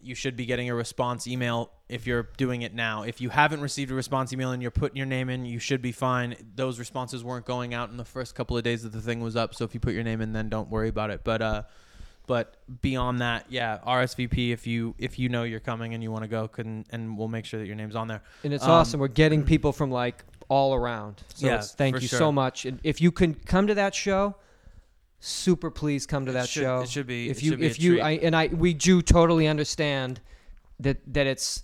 you should be getting a response email if you're doing it now. If you haven't received a response email and you're putting your name in, you should be fine. Those responses weren't going out in the first couple of days that the thing was up. So if you put your name in, then don't worry about it. But beyond that, yeah, RSVP if you know you're coming and you want to go, and we'll make sure that your name's on there. And it's awesome. We're getting people from like all around. So Yeah, thank for you sure. so much. And if you can come to that show, super please come to that show. It should be. If it you should be a if you treat. we do totally understand that it's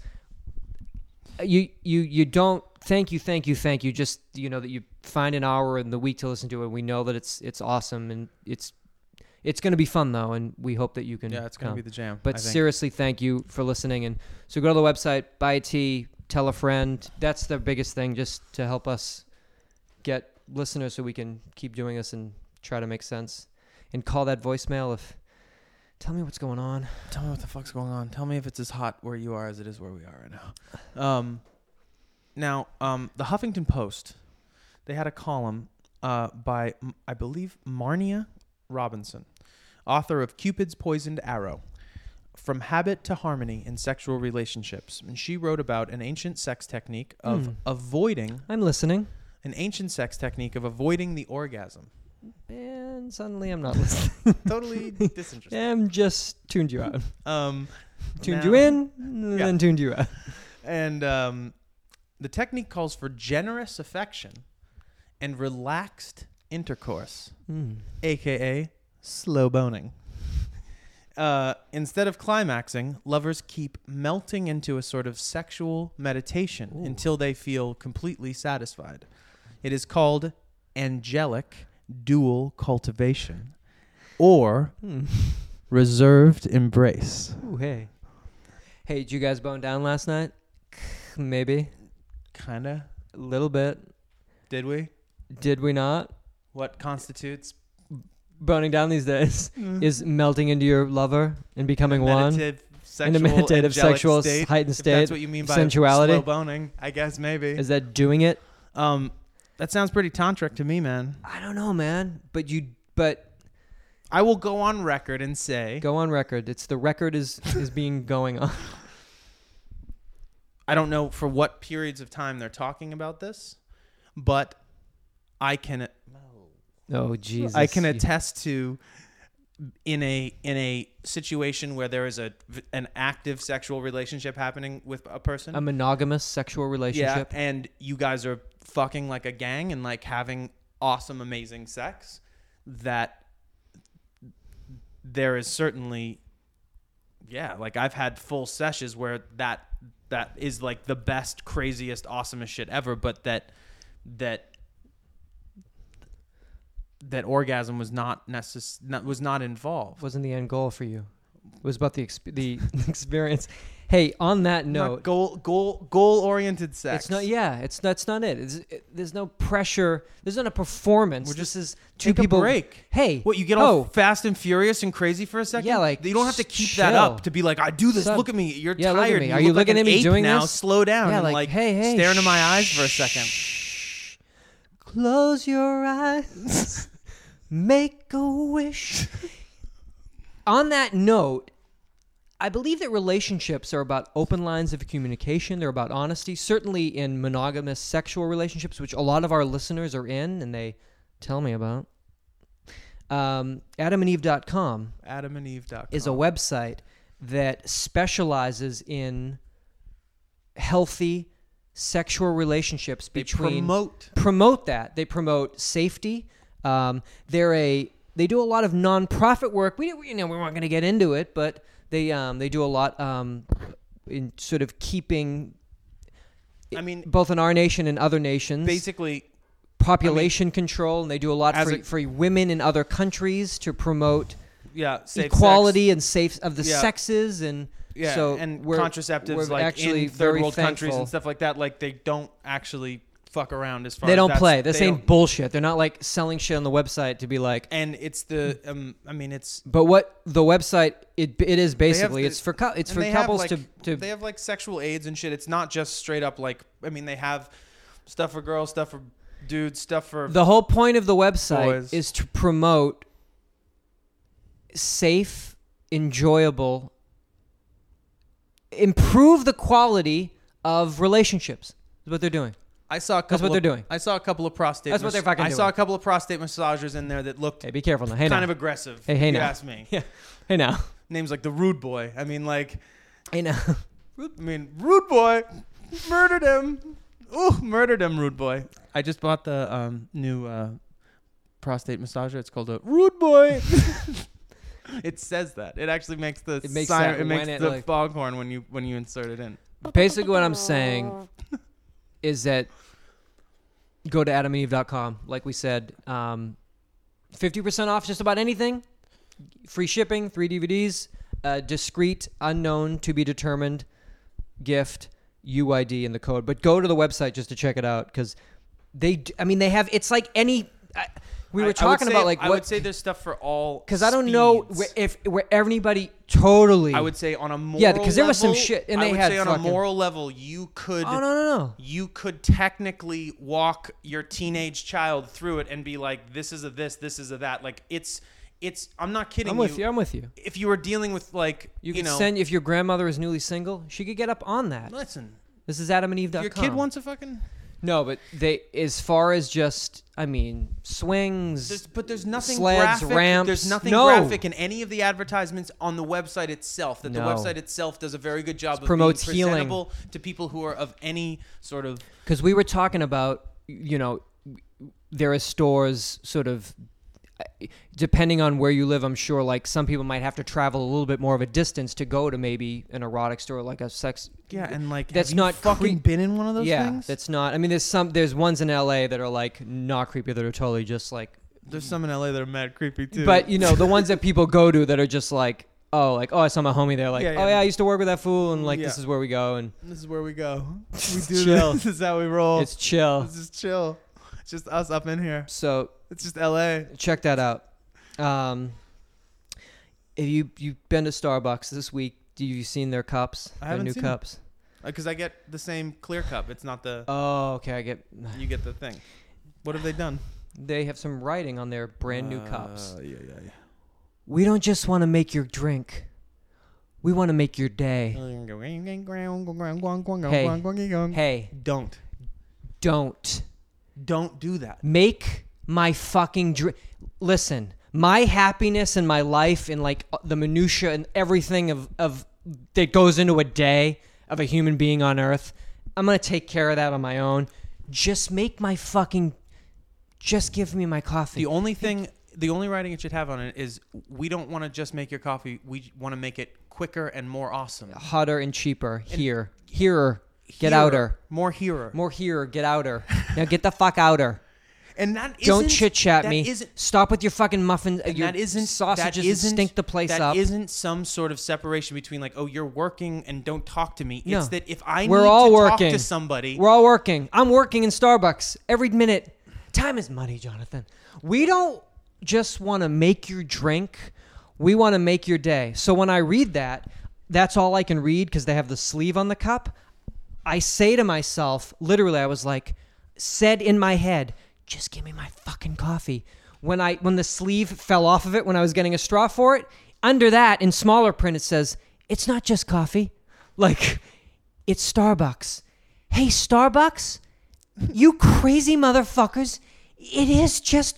you don't thank you just that you find an hour in the week to listen to it. We know that it's awesome, and it's going to be fun though, and we hope that you can Yeah, it's going to be the jam. But I think. seriously, thank you for listening. And so go to the website, buy a tea, tell a friend. That's the biggest thing, just to help us get listeners so we can keep doing this and try to make sense. And call that voicemail tell me what's going on. Tell me what the fuck's going on. Tell me if it's as hot where you are as it is where we are right now. The Huffington Post, they had a column by, I believe, Marnia Robinson, author of Cupid's Poisoned Arrow, From Habit to Harmony in Sexual Relationships. And she wrote about an ancient sex technique of avoiding... I'm listening. An ancient sex technique of avoiding the orgasm. And suddenly I'm not listening. Totally disinterested. I'm just tuned you out. Tuned now- you in, and then tuned you out. And the technique calls for generous affection and relaxed intercourse, a.k.a. slow boning. Instead of climaxing, lovers keep melting into a sort of sexual meditation until they feel completely satisfied. It is called angelic dual cultivation or reserved embrace. Ooh, hey, did you guys bone down last night? Maybe. Kinda. A little bit. Did we? Did we not? What constitutes Boning down these days is melting into your lover and becoming one. In a meditative sexual state, heightened if state. that's what you mean by sensuality. slow boning, I guess maybe. Is that doing it? That sounds pretty tantric to me, man. I don't know, man. But I will go on record and say go on record. The record is being going on. I don't know for what periods of time they're talking about this, but I can Oh Jesus! I can attest to in a situation where there is an active sexual relationship happening with a person, a monogamous sexual relationship. Yeah, and you guys are fucking like a gang and like having awesome, amazing sex, that there is certainly, yeah, like I've had full sessions where that is like the best, craziest, awesomest shit ever, but that orgasm was not involved. Wasn't the end goal for you? It was about the experience. Hey, on that note, not goal oriented sex. It's not. Yeah, that's not it. There's no pressure. There's not a performance. This is two Take people. a break. Hey, what, you get all fast and furious and crazy for a second? Yeah, like you don't have to keep chill. that up to be like, I do this. Son, look at me. You're yeah, tired. Look at me. Are you you look looking like at me an ape doing now? this? Slow down. Yeah, and like hey, stare into my eyes for a second. Close your eyes. Make a wish. On that note, I believe that relationships are about open lines of communication. They're about honesty. Certainly in monogamous sexual relationships, which a lot of our listeners are in, and they tell me about. AdamandEve.com is a website that specializes in healthy sexual relationships between... Promote that. They promote safety. They do a lot of nonprofit work. We weren't going to get into it, but they do a lot in sort of keeping, both in our nation and other nations, basically population control, and they do a lot for women in other countries to promote equality and safe of the sexes, and so and we're contraceptives like actually in third world thankful. countries and stuff like that. Like they don't actually fuck around as far they as don't play. This ain't don't. bullshit. They're not like selling shit on the website to be like. And it's the it's. But what the website it is basically it's for couples to. They have like sexual aids and shit. It's not just straight up like they have stuff for girls, stuff for dudes, stuff for. The whole point of the website boys. is to promote safe, enjoyable improve the quality of relationships. That's what they're doing. I saw a couple. That's what they're doing. I saw a couple of prostate. That's what they're fucking I doing. saw a couple of prostate massagers in there that looked Hey, be careful now. Hey, kind now. of aggressive. Hey, if you now. ask me. Yeah. Hey, now. Names like the Rude Boy. I mean, like, Hey, now. Rude Boy, murdered him. Ooh, murdered him, Rude Boy. I just bought the new prostate massager. It's called a Rude Boy. It says that. It actually makes the It makes siren, that it makes when it, the like- foghorn when you insert it in. Basically, what I'm saying is go to adamandeve.com. Like we said, 50% off just about anything. Free shipping, 3 DVDs, discreet, unknown, to be determined gift, UID in the code. But go to the website just to check it out because they have, it's like any... we were talking about like I what... would say there's stuff for all Because I don't know where anybody totally... I would say on a moral Yeah, because there was some level, shit, and I they would had say on a fucking- moral level, you could... Oh, no. You could technically walk your teenage child through it and be like, this is a this is a that. Like, it's I'm not kidding I'm with you. If you were dealing with, like, You you could know... send, if your grandmother is newly single, she could get up on that. Listen, This is adamandeve.com. your kid wants a fucking... No, but they, as far as just, I mean, swings, But there's nothing sleds, graphic. ramps. There's nothing No. graphic in any of the advertisements on the website itself. That the No. website itself does a very good job of promotes being healing. presentable to people who are of any sort of... because we were talking about, there are stores sort of, depending on where you live, I'm sure like some people might have to travel a little bit more of a distance to go to maybe an erotic store, like a sex. Yeah, and like, That's have not you fucking been in one of those things? That's not, I mean, there's ones in LA that are like not creepy, that are totally just like, There's some in LA that are mad creepy too. but the ones that people go to that are just like, oh, I saw my homie there, like, Yeah, yeah. oh yeah, I used to work with that fool, and like, Yeah. this is where we go, and this is where we go. We do chill. this. This is how we roll. it's chill. This is chill. It's just us up in here. So It's just LA. check that out. If you've been to Starbucks this week, have you seen their cups? I Their haven't new seen cups. Because I get the same clear cup. It's not the... Oh, okay. you get the thing. What have they done? They have some writing on their brand new cups. Yeah. We don't just want to make your drink. We want to make your day. Hey, Don't do that. make my fucking drink. Listen, my happiness in my life and like the minutia and everything of that goes into a day of a human being on earth, I'm going to take care of that on my own. Just make my fucking... Just give me my coffee. The only writing it should have on it is, we don't want to just make your coffee. We want to make it quicker and more awesome. Hotter and cheaper. Hearer. Get Hearer. outer. More hearer. More hearer. Get outer. Now get the fuck outer. And that isn't... Don't chit-chat that me. Isn't, Stop with your fucking muffins. and Your that isn't... sausages that isn't, stink the place up. That isn't some sort of separation between like, oh, you're working and don't talk to me. No. It's that if I We're need all to working. talk to somebody... We're all working. I'm working in Starbucks every minute. Time is money, Jonathan. We don't just want to make your drink. We want to make your day. So when I read that, that's all I can read because they have the sleeve on the cup. I say to myself, literally, I was like, said in my head, just give me my fucking coffee. When the sleeve fell off of it, when I was getting a straw for it, under that, in smaller print, it says, it's not just coffee. Like, it's Starbucks. Hey, Starbucks, you crazy motherfuckers, it is just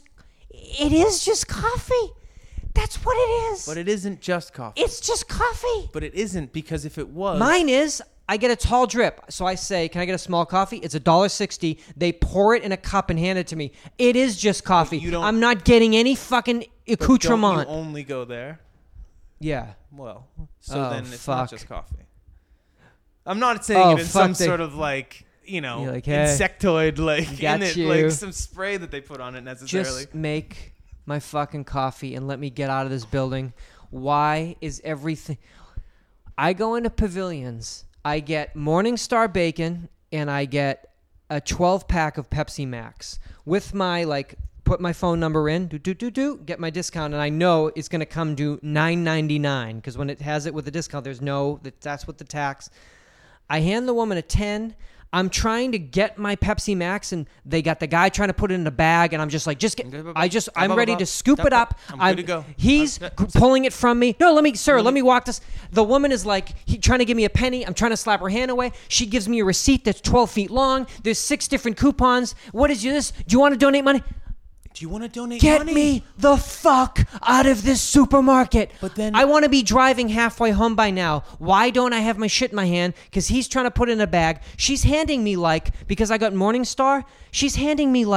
coffee. That's what it is. But it isn't just coffee. It's just coffee. But it isn't, because if it was... Mine is, I get a tall drip. So I say, can I get a small coffee? It's $1.60. They pour it in a cup and hand it to me. It is just coffee. you don't- I'm not getting any fucking But don't accoutrement. you only go there? Yeah. Well, so Oh, then it's fuck. not just coffee. I'm not saying it in fuck, some they- sort of like, You're like, hey, insectoid like got in it, you. like some spray that they put on it necessarily. just make my fucking coffee and let me get out of this building. Why is everything... I go into Pavilions. I get Morningstar bacon and I get a 12-pack of Pepsi Max with my, like, put my phone number in, get my discount, and I know it's going to come to $9.99 because when it has it with a discount, that's what the tax. I hand the woman a 10. I'm trying to get my Pepsi Max, and they got the guy trying to put it in a bag, and I'm just like, I'm ready to scoop it up. I'm good to go. He's pulling it from me. No, let me walk this. The woman is like, trying to give me a penny. I'm trying to slap her hand away. She gives me a receipt that's 12 feet long. There's 6 different coupons. What is this? Do you want to donate money? Do you want to donate Get money? me the fuck out of this supermarket. But then I want to be driving halfway home by now. Why don't I have my shit in my hand? Because he's trying to put it in a bag. She's handing me because I got Morningstar, she's handing me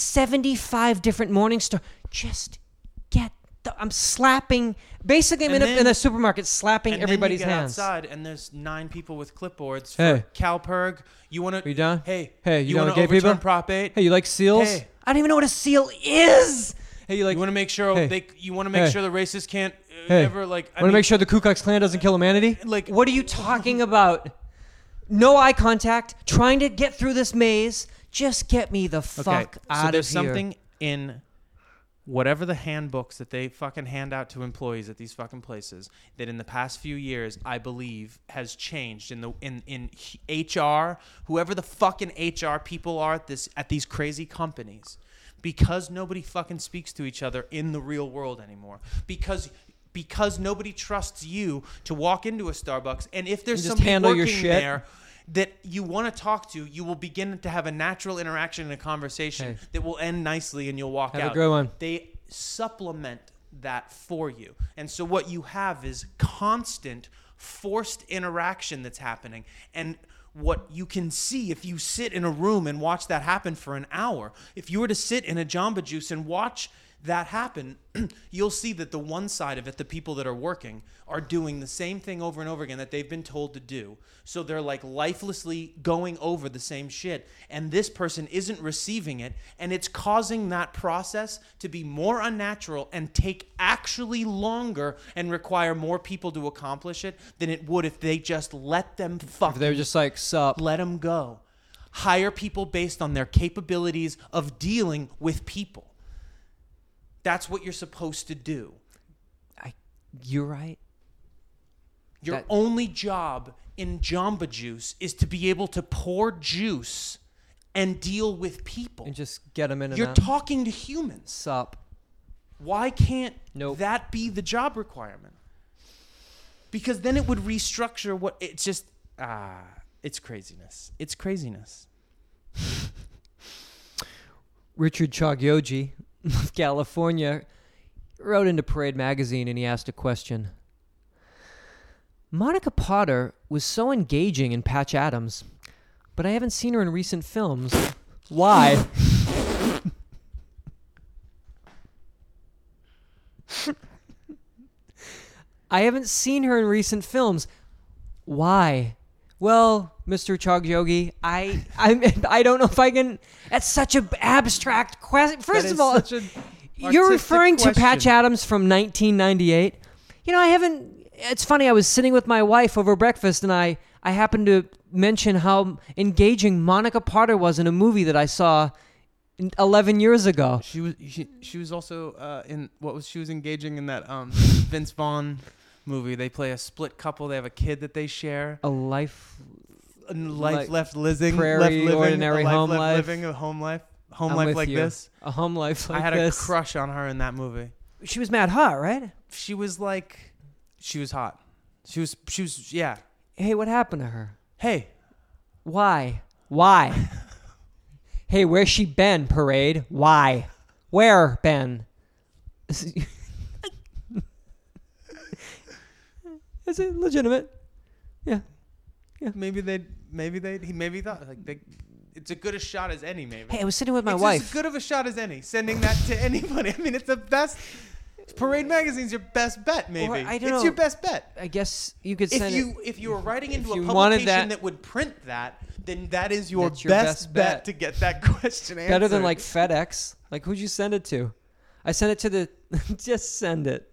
75 different Morningstar. Just I'm slapping. Basically, I'm in a supermarket slapping everybody's hands. hands. Outside, and there's 9 people with clipboards. Hey. CalPERG. You want to? Are you done? Hey, you want to gay overturn people? Prop 8? Hey, you like seals? Hey. I don't even know what a seal is. Hey, you want to make sure you want to make sure the racists can't ever want to make sure the Ku Klux Klan doesn't kill humanity? What are you talking about? No eye contact. Trying to get through this maze. Just get me the fuck out of here. So there's something in whatever the handbooks that they fucking hand out to employees at these fucking places that in the past few years I believe has changed in HR, whoever the fucking HR people are at these crazy companies, because nobody fucking speaks to each other in the real world anymore, because nobody trusts you to walk into a Starbucks, and if there's somebody working there that you want to talk to, you will begin to have a natural interaction and a conversation that will end nicely, and you'll walk out. Have a good one. They supplement that for you. And so what you have is constant forced interaction that's happening. And what you can see if you sit in a room and watch that happen for an hour, if you were to sit in a Jamba Juice and watch that happen, you'll see that the one side of it, the people that are working, are doing the same thing over and over again that they've been told to do. So they're lifelessly going over the same shit, and this person isn't receiving it, and it's causing that process to be more unnatural and take actually longer and require more people to accomplish it than it would if they just let them fucking... If they were just like, sup. Let them go. Hire people based on their capabilities of dealing with people. That's what you're supposed to do. You're right. Your only job in Jamba Juice is to be able to pour juice and deal with people. And just get them in and out. You're talking to humans. Sup. Why can't that be the job requirement? Because then it would restructure what... It's just... it's craziness. It's craziness. Richard Chagyoji of California wrote into Parade magazine, and he asked a question. Monica Potter was so engaging in Patch Adams, but I haven't seen her in recent films. Why? I haven't seen her in recent films. Why? Well, Mr. Chagyogi, I don't know if I can... That's such an abstract question. First of all, you're referring to Patch Adams from 1998. I haven't... It's funny, I was sitting with my wife over breakfast, and I happened to mention how engaging Monica Potter was in a movie that I saw 11 years ago. She was also she was engaging in that Vince Vaughn movie. They play a split couple. They have a kid that they share. A life left living, prairie, ordinary home life. Living a home life like you. this. A home life like this. I had a crush on her in that movie. She was mad hot, right? She was hot. She was yeah. Hey, what happened to her? Hey. Why? Hey, where's she been, Parade? Why? Where, Ben? Is it legitimate? Yeah. Maybe he thought it's as good a shot as any. Maybe. Hey, I was sitting with my wife. It's as good of a shot as any. Sending that to anybody. I mean, it's the best. Parade magazine's your best bet. Maybe it's your best bet. I guess you could send it. If you were writing into a publication that would print that, then that is your best bet to get that question answered. Better than FedEx. Who'd you send it to? I sent it to the. Just send it.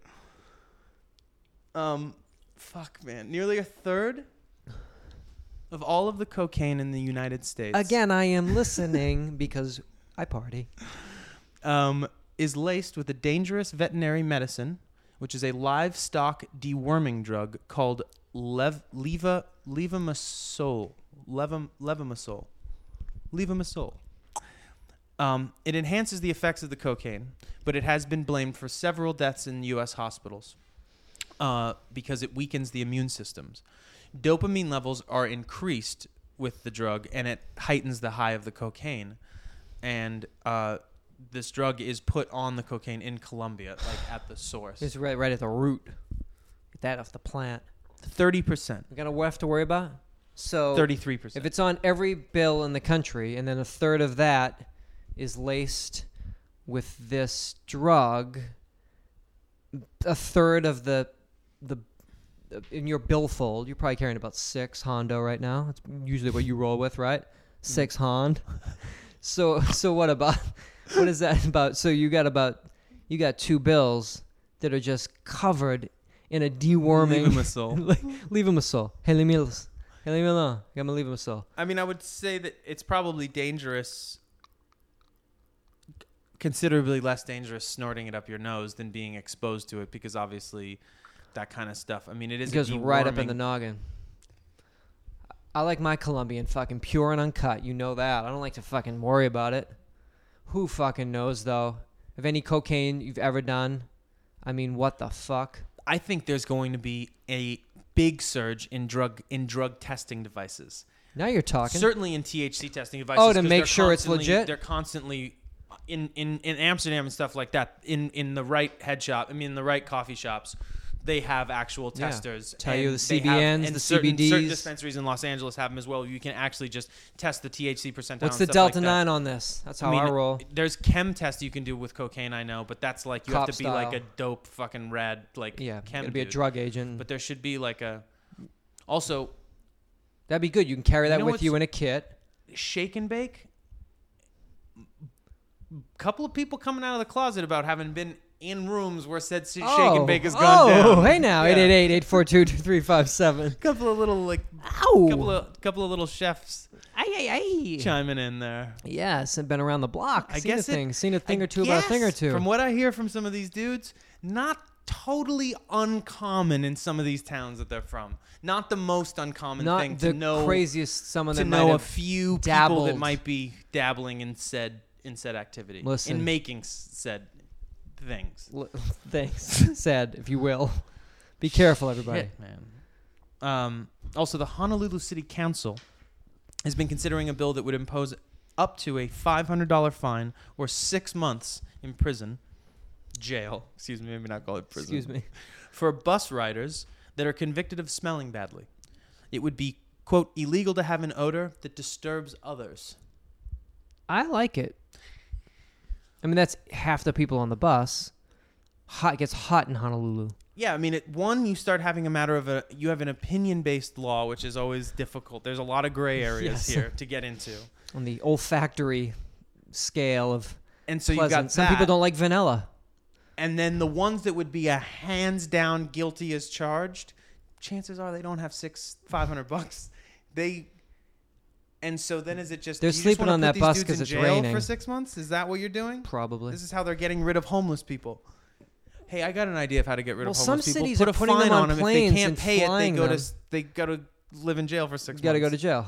Fuck, man. Nearly a third of all of the cocaine in the United States. Again, I am listening because I party. Is laced with a dangerous veterinary medicine, which is a livestock deworming drug called levamisole. levamisole. Levamisole. It enhances the effects of the cocaine, but it has been blamed for several deaths in U.S. hospitals because it weakens the immune systems. Dopamine levels are increased with the drug, and it heightens the high of the cocaine. And this drug is put on the cocaine in Colombia, like at the source. It's right at the root. Get that off the plant. 30%. You got to have to worry about? So 33%. if it's on every bill in the country, and then a third of that is laced with this drug, a third of the in your billfold, you're probably carrying about 6 Hondo right now. That's usually what you roll with, right? 6 Hond. So what is that about? So you got 2 bills that are just covered in a deworming. Leave him a soul. Hey, leave me alone. I'm gonna leave him a soul. I mean, I would say that it's probably dangerous, considerably less dangerous snorting it up your nose than being exposed to it, because obviously that kind of stuff. I mean, it goes right up in the noggin. I like my Colombian fucking pure and uncut. You know that. I don't like to fucking worry about it. Who fucking knows, though? Of any cocaine you've ever done? I mean, what the fuck? I think there's going to be a big surge in drug testing devices. Now you're talking. Certainly in THC testing devices. Oh, to make sure it's legit? They're constantly in Amsterdam and stuff like that. In the right head shop, in the right coffee shops, they have actual testers. Tell you the CBNs, the CBDs. Certain dispensaries in Los Angeles have them as well. You can actually just test the THC percentile. What's the Delta 9 on this? That's how I roll. There's chem tests you can do with cocaine, I know, but that's like you Cop have to be style. like a dope fucking rad chem gotta be a drug agent. But there should be like a... Also... That'd be good. You can carry that with you in a kit. Shake and bake? Couple of people coming out of the closet about having been in rooms where said shake and bake has gone down. Oh, hey now, 888-842-2357. Couple of little couple of little chefs chiming in there. Yes, and been around the block. Seen a thing or two about a thing or two. From what I hear from some of these dudes, not totally uncommon in some of these towns that they're from. Not the most uncommon thing to know. Not the craziest. Someone that to might know have a few dabbled. people that might be dabbling in said activity. Listen. In making said things. Things said, if you will. Be careful, everybody. Shit, man. Also, the Honolulu City Council has been considering a bill that would impose up to a $500 fine or 6 months in jail. Excuse me, maybe not call it prison. Excuse me. For bus riders that are convicted of smelling badly. It would be, quote, illegal to have an odor that disturbs others. I like it. I mean, that's half the people on the bus. It gets hot in Honolulu. Yeah, I mean, you start having a matter of you have an opinion-based law, which is always difficult. There's a lot of gray areas here to get into. On the olfactory scale of and so pleasant. You've got Some people don't like vanilla. And then the ones that would be a hands-down guilty as charged, chances are they don't have $500. And so then is it just... They're sleeping on that bus because it's raining. For 6 months? Is that what you're doing? Probably. This is how they're getting rid of homeless people. Hey, I got an idea of how to get rid of homeless people. Some cities Put are a putting fine them on them. planes If they can't and pay flying it, they go to live in jail for 6 months. You got to go to jail.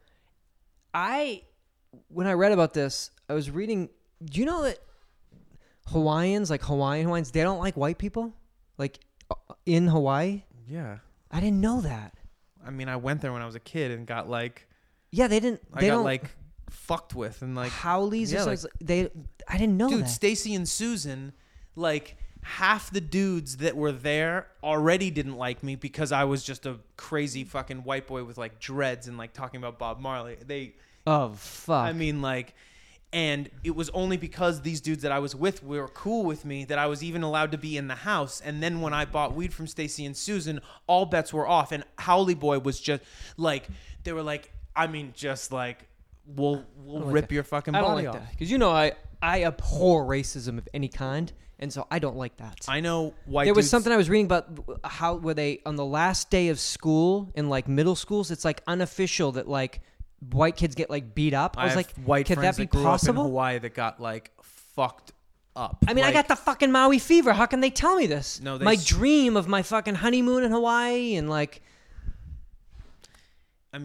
When I read about this, I was reading... Do you know that Hawaiian Hawaiians, they don't like white people? Like, in Hawaii? Yeah. I didn't know that. I mean, I went there when I was a kid and got like... Yeah, they didn't... I got like fucked with and like... Howleys or something. I didn't know that. Dude, Stacy and Susan, like... Half the dudes that were there already didn't like me because I was just a crazy fucking white boy with like dreads and like talking about Bob Marley. Oh, fuck. I mean, like... And it was only because these dudes that I was with were cool with me that I was even allowed to be in the house. And then when I bought weed from Stacy and Susan, all bets were off. And Howley Boy was just like, they were like, I mean, just like, we'll rip your fucking body off. Because you know I abhor racism of any kind. And so I don't like that. I know white There was dudes, something I was reading about how were they on the last day of school in like middle schools, it's like unofficial that like white kids get like beat up. I was like, white could that friends be that grew possible? up in Hawaii that got like fucked up. I mean, like, I got the fucking Maui fever. How can they tell me this? No, my dream of my fucking honeymoon in Hawaii and like. I mean,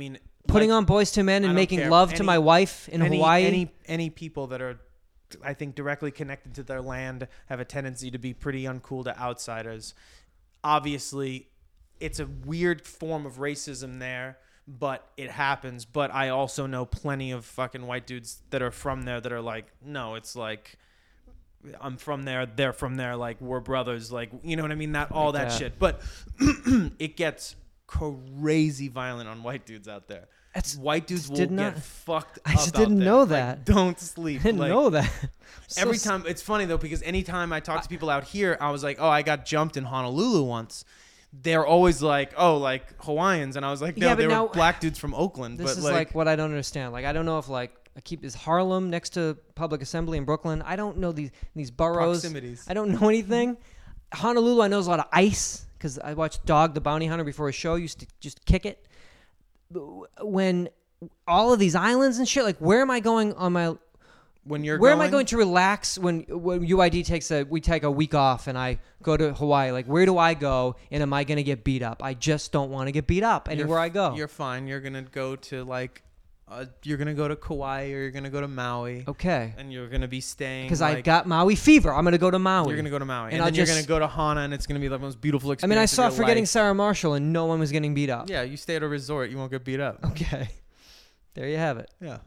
putting like, on Boyz II Men I and don't making care. love to Any- my wife in Hawaii. Any people that are, I think, directly connected to their land have a tendency to be pretty uncool to outsiders. Obviously, it's a weird form of racism there, but it happens. But I also know plenty of fucking white dudes that are from there that are like, no, it's like, I'm from there, they're from there, like, we're brothers, like, you know what I mean? All that shit. But it gets crazy violent on white dudes out there. White dudes will get fucked up. I just didn't know Like, that. don't sleep. I didn't Like, know that. Every time, it's funny though, because anytime I talk to people out here, I was like, oh, I got jumped in Honolulu once. They're always like, oh, like Hawaiians. And I was like, no, they were black dudes from Oakland. This but is like what I don't understand. Like, I don't know if like is Harlem next to Public Assembly in Brooklyn. I don't know these boroughs. Proximities. I don't know anything. Honolulu, I know there's a lot of ice because I watched Dog the Bounty Hunter before a show. Used to just kick it. When all of these islands and shit, like, where am I going on my? Where am I going to relax when UID we take a week off and I go to Hawaii? Like, where do I go? And am I going to get beat up? I just don't want to get beat up anywhere I go. You're fine. You're gonna go to like, you're gonna go to Kauai or you're gonna go to Maui. Okay. And you're gonna be staying because like, I've got Maui fever. I'm gonna go to Maui. You're gonna go to Maui, and then you're gonna go to Hana, and it's gonna be the most beautiful experience. I mean, I saw of your Forgetting life. Sarah Marshall, and no one was getting beat up. Yeah, you stay at a resort, you won't get beat up. Okay. There you have it. Yeah.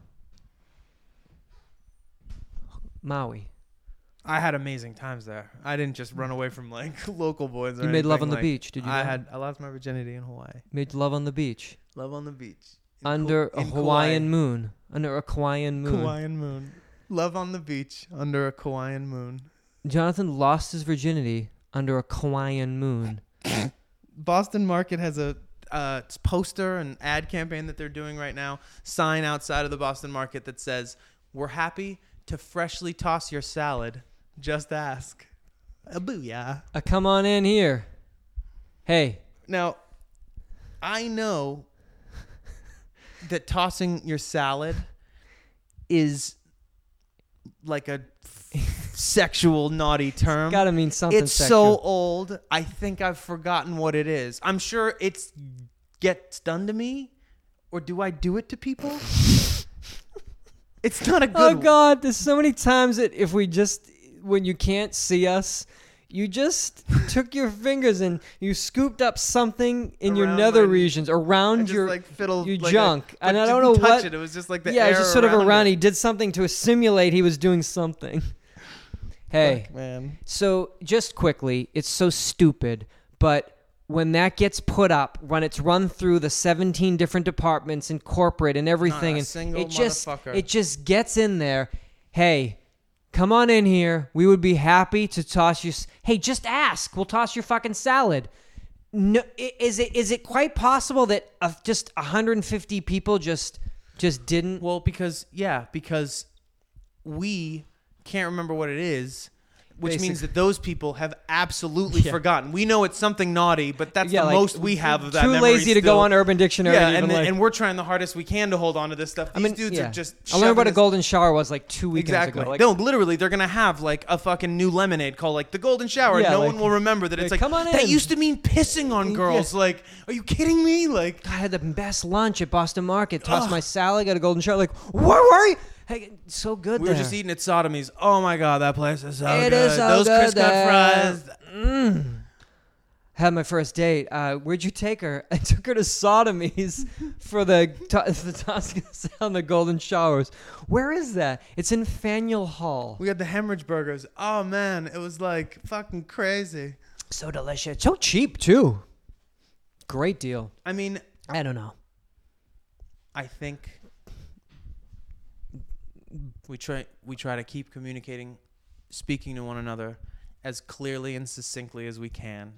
Maui. I had amazing times there. I didn't just run away from like local boys. Or You made love anything. on the Like, beach, did you? I lost my virginity in Hawaii. Made love on the beach. Love on the beach. Under a in Hawaiian Kauai. moon. Under a Kauaian moon. Hawaiian moon. Love on the beach under a Hawaiian moon. Jonathan lost his virginity under a Kauaian moon. Boston Market has a poster and ad campaign that they're doing right now. Sign outside of the Boston Market that says, "We're happy to freshly toss your salad. Just ask." A booyah. Come on in here. Hey. Now, I know that tossing your salad is like a sexual naughty term. Gotta mean something It's sexual. so old. I think I've forgotten what it is. I'm sure it's gets done to me, or do I do it to people? It's not a good. Oh God, there's so many times that when you can't see us, you just took your fingers and you scooped up something in your Around nether my- regions around just your like fiddle your like junk, but and I didn't don't know touch what. it. It was just like the Yeah, air it was just sort of around. it. He did something to simulate he was doing something. Hey, Fuck, man. so just quickly, it's so stupid, but when that gets put up, when it's run through the 17 different departments and corporate and everything, Not a and single motherfucker. it just gets in there. Hey, come on in here. We would be happy to toss you. Hey, just ask. We'll toss your fucking salad. No, is it quite possible that just 150 people just didn't? Well, because we can't remember what it is, which means that those people have absolutely forgotten. We know it's something naughty, but that's the most we have of that Too memory lazy to still. go on Urban Dictionary. Yeah, and, and we're trying the hardest we can to hold on to this stuff. These dudes are just I learned what a shoving golden shower was like 2 weekends Exactly. ago. Like, No, literally, they're gonna have like a fucking new lemonade called like the Golden Shower. Yeah, no like- one will remember that. It's like, come on that in. used to mean pissing on girls. Like, are you kidding me? Like, I had the best lunch at Boston Market. Tossed my salad, got a golden shower. Like, where were you? Hey, so good we there. were just eating at Sodomy's. Oh my god, that place is so It good. is so Those good crisp cut there. fries. Had my first date. Where'd you take her? I took her to Sodomy's for the tossing on the golden showers. Where is that? It's in Faneuil Hall. We had the hemorrhage burgers. Oh man, it was like fucking crazy. So delicious. So cheap too. Great deal. I mean, I don't know. I think we try to keep communicating, speaking to one another as clearly and succinctly as we can.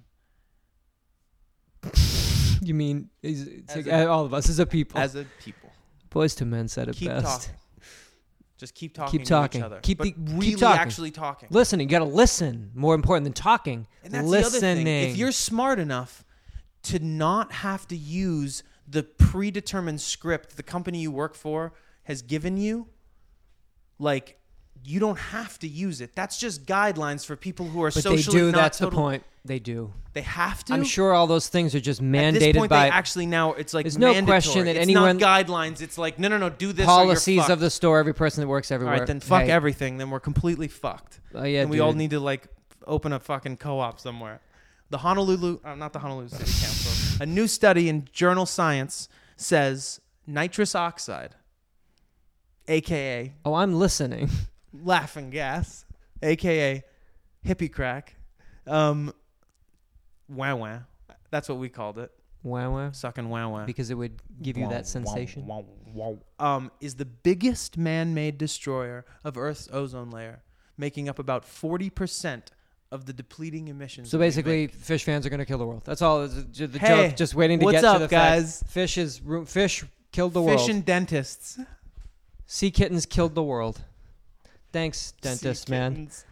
You mean all of us as a people? As a people. Boys to Men said it Keep best. talking. Just keep talking. Keep talking. To each other. Keep but the- keep really talking. actually talking. Listening. You got to listen. More important than talking. And that's listening. the other thing. If you're smart enough to not have to use the predetermined script the company you work for has given you, like, you don't have to use it. That's just guidelines for people who are But socially they do. not That's the totally- point. They do. They have to. I'm sure all those things are just mandated At this point, by they actually now it's like There's no mandatory. question that it's anyone- not guidelines. It's like no, do this. policies or you're of the store. Every person that works All everywhere. right, then fuck Hey, everything. Then we're completely fucked. yeah, and we all dude. need to like open a fucking co-op somewhere. The Honolulu, not the Honolulu City Council. A new study in journal Science says nitrous oxide, aka Oh, I'm listening. laughing gas, aka hippie crack, wow wow. That's what we called it. Wow, wow. Sucking wow wow. Because it would give you that sensation. Is the biggest man-made destroyer of Earth's ozone layer, making up about 40% of the depleting emissions. So that we basically, make. fish fans are going to kill the world. That's all. The Hey, joke, just waiting to what's get up, to the guys? fact. Fish killed the world. Fish and dentists. Sea kittens killed the world. Thanks, dentist Sea man. kittens.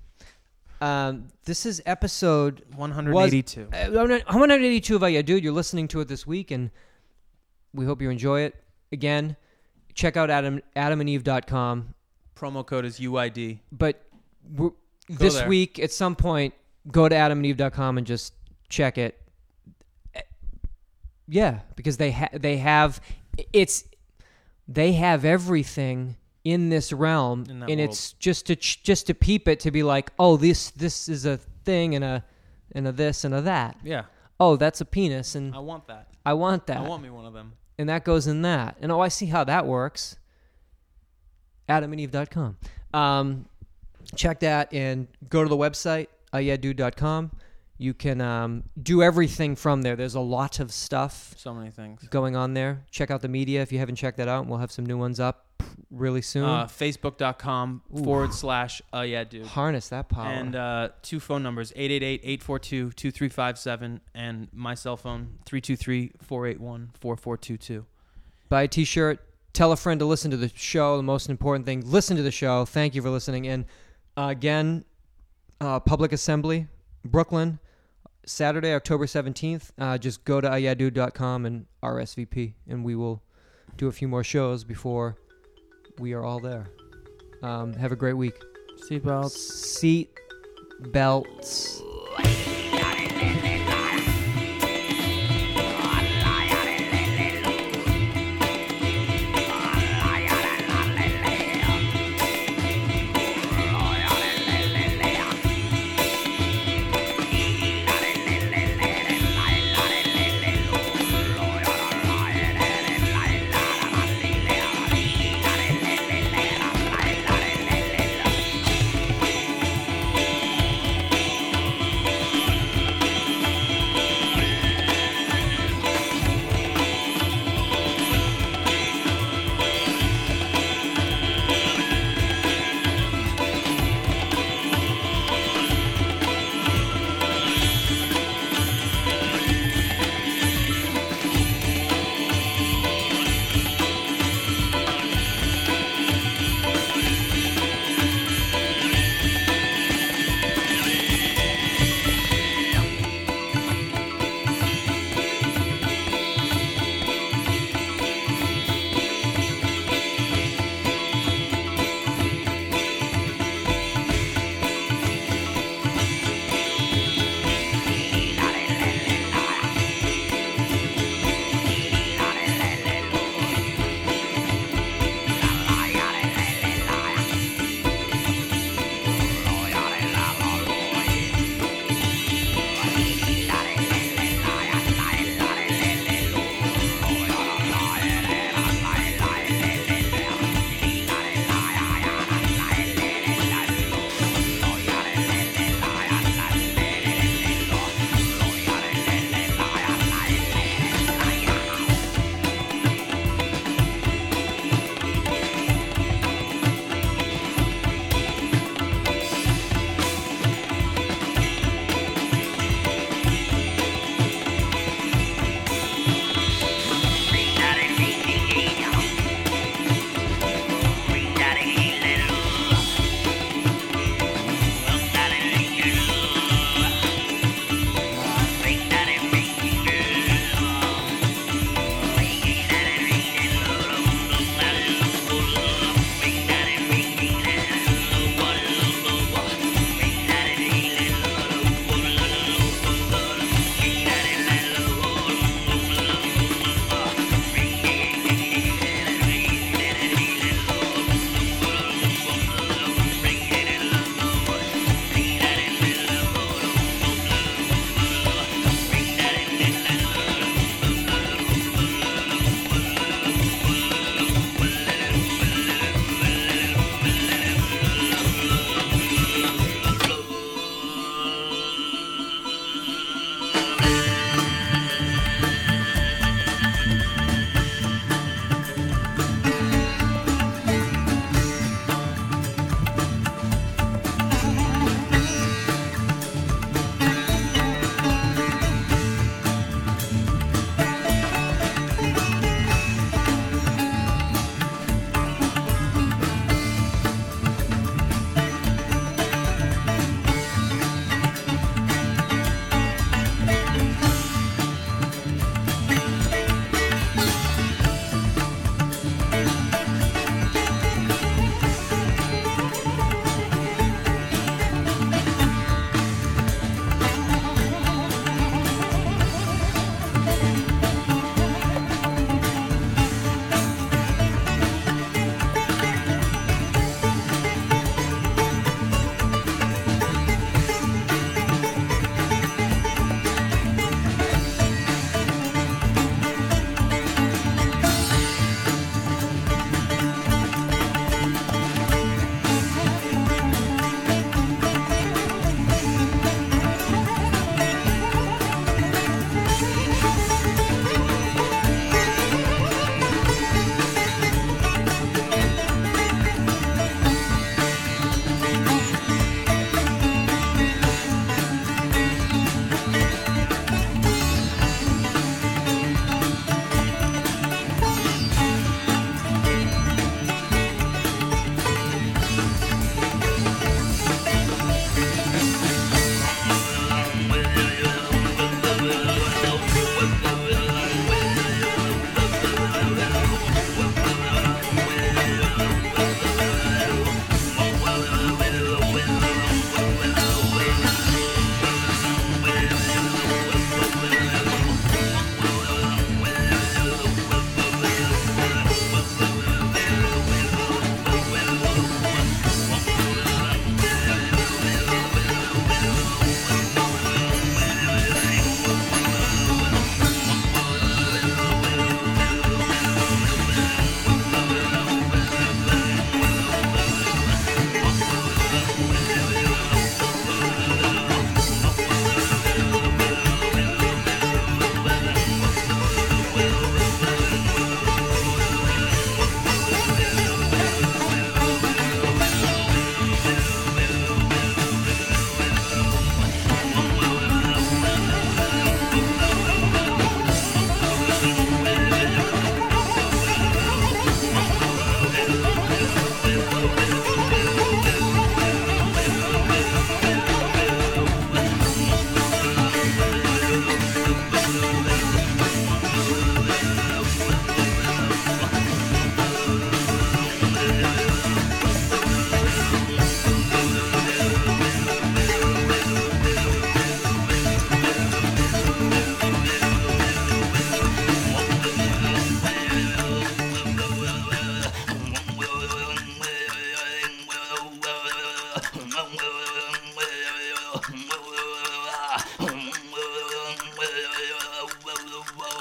This is episode 182. 182 of Yeah Dude. You're listening to it this week, and we hope you enjoy it. Again, check out adamandeve.com. Promo code is UID. But this there. week, at some point, go to adamandeve.com and just check it. Yeah, because they have everything in this realm, In that and world. it's just to peep it, to be like, oh, this is a thing, and a this and a that. Yeah, Oh, that's a penis, and I want that. I want that, I want me one of them. and that goes in that, and I see how that works. adamandeve.com. Check that and go to the website, yeahdude.com. You can do everything from there. There's a lot of stuff So many things. going on there. Check out the media if you haven't checked that out, and we'll have some new ones up really soon. Facebook.com / yeah dude. Harness that power. And 2 phone numbers, 888-842-2357, and my cell phone, 323-481-4422. Buy a t-shirt. Tell a friend to listen to the show. The most important thing, listen to the show. Thank you for listening. And again, Public Assembly, Brooklyn, Saturday, October 17th. Just go to yeahdude.com and RSVP, and we will do a few more shows before we are all there. Have a great week. Seatbelts. Seatbelts.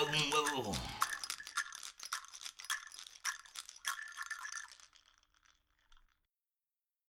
Oh.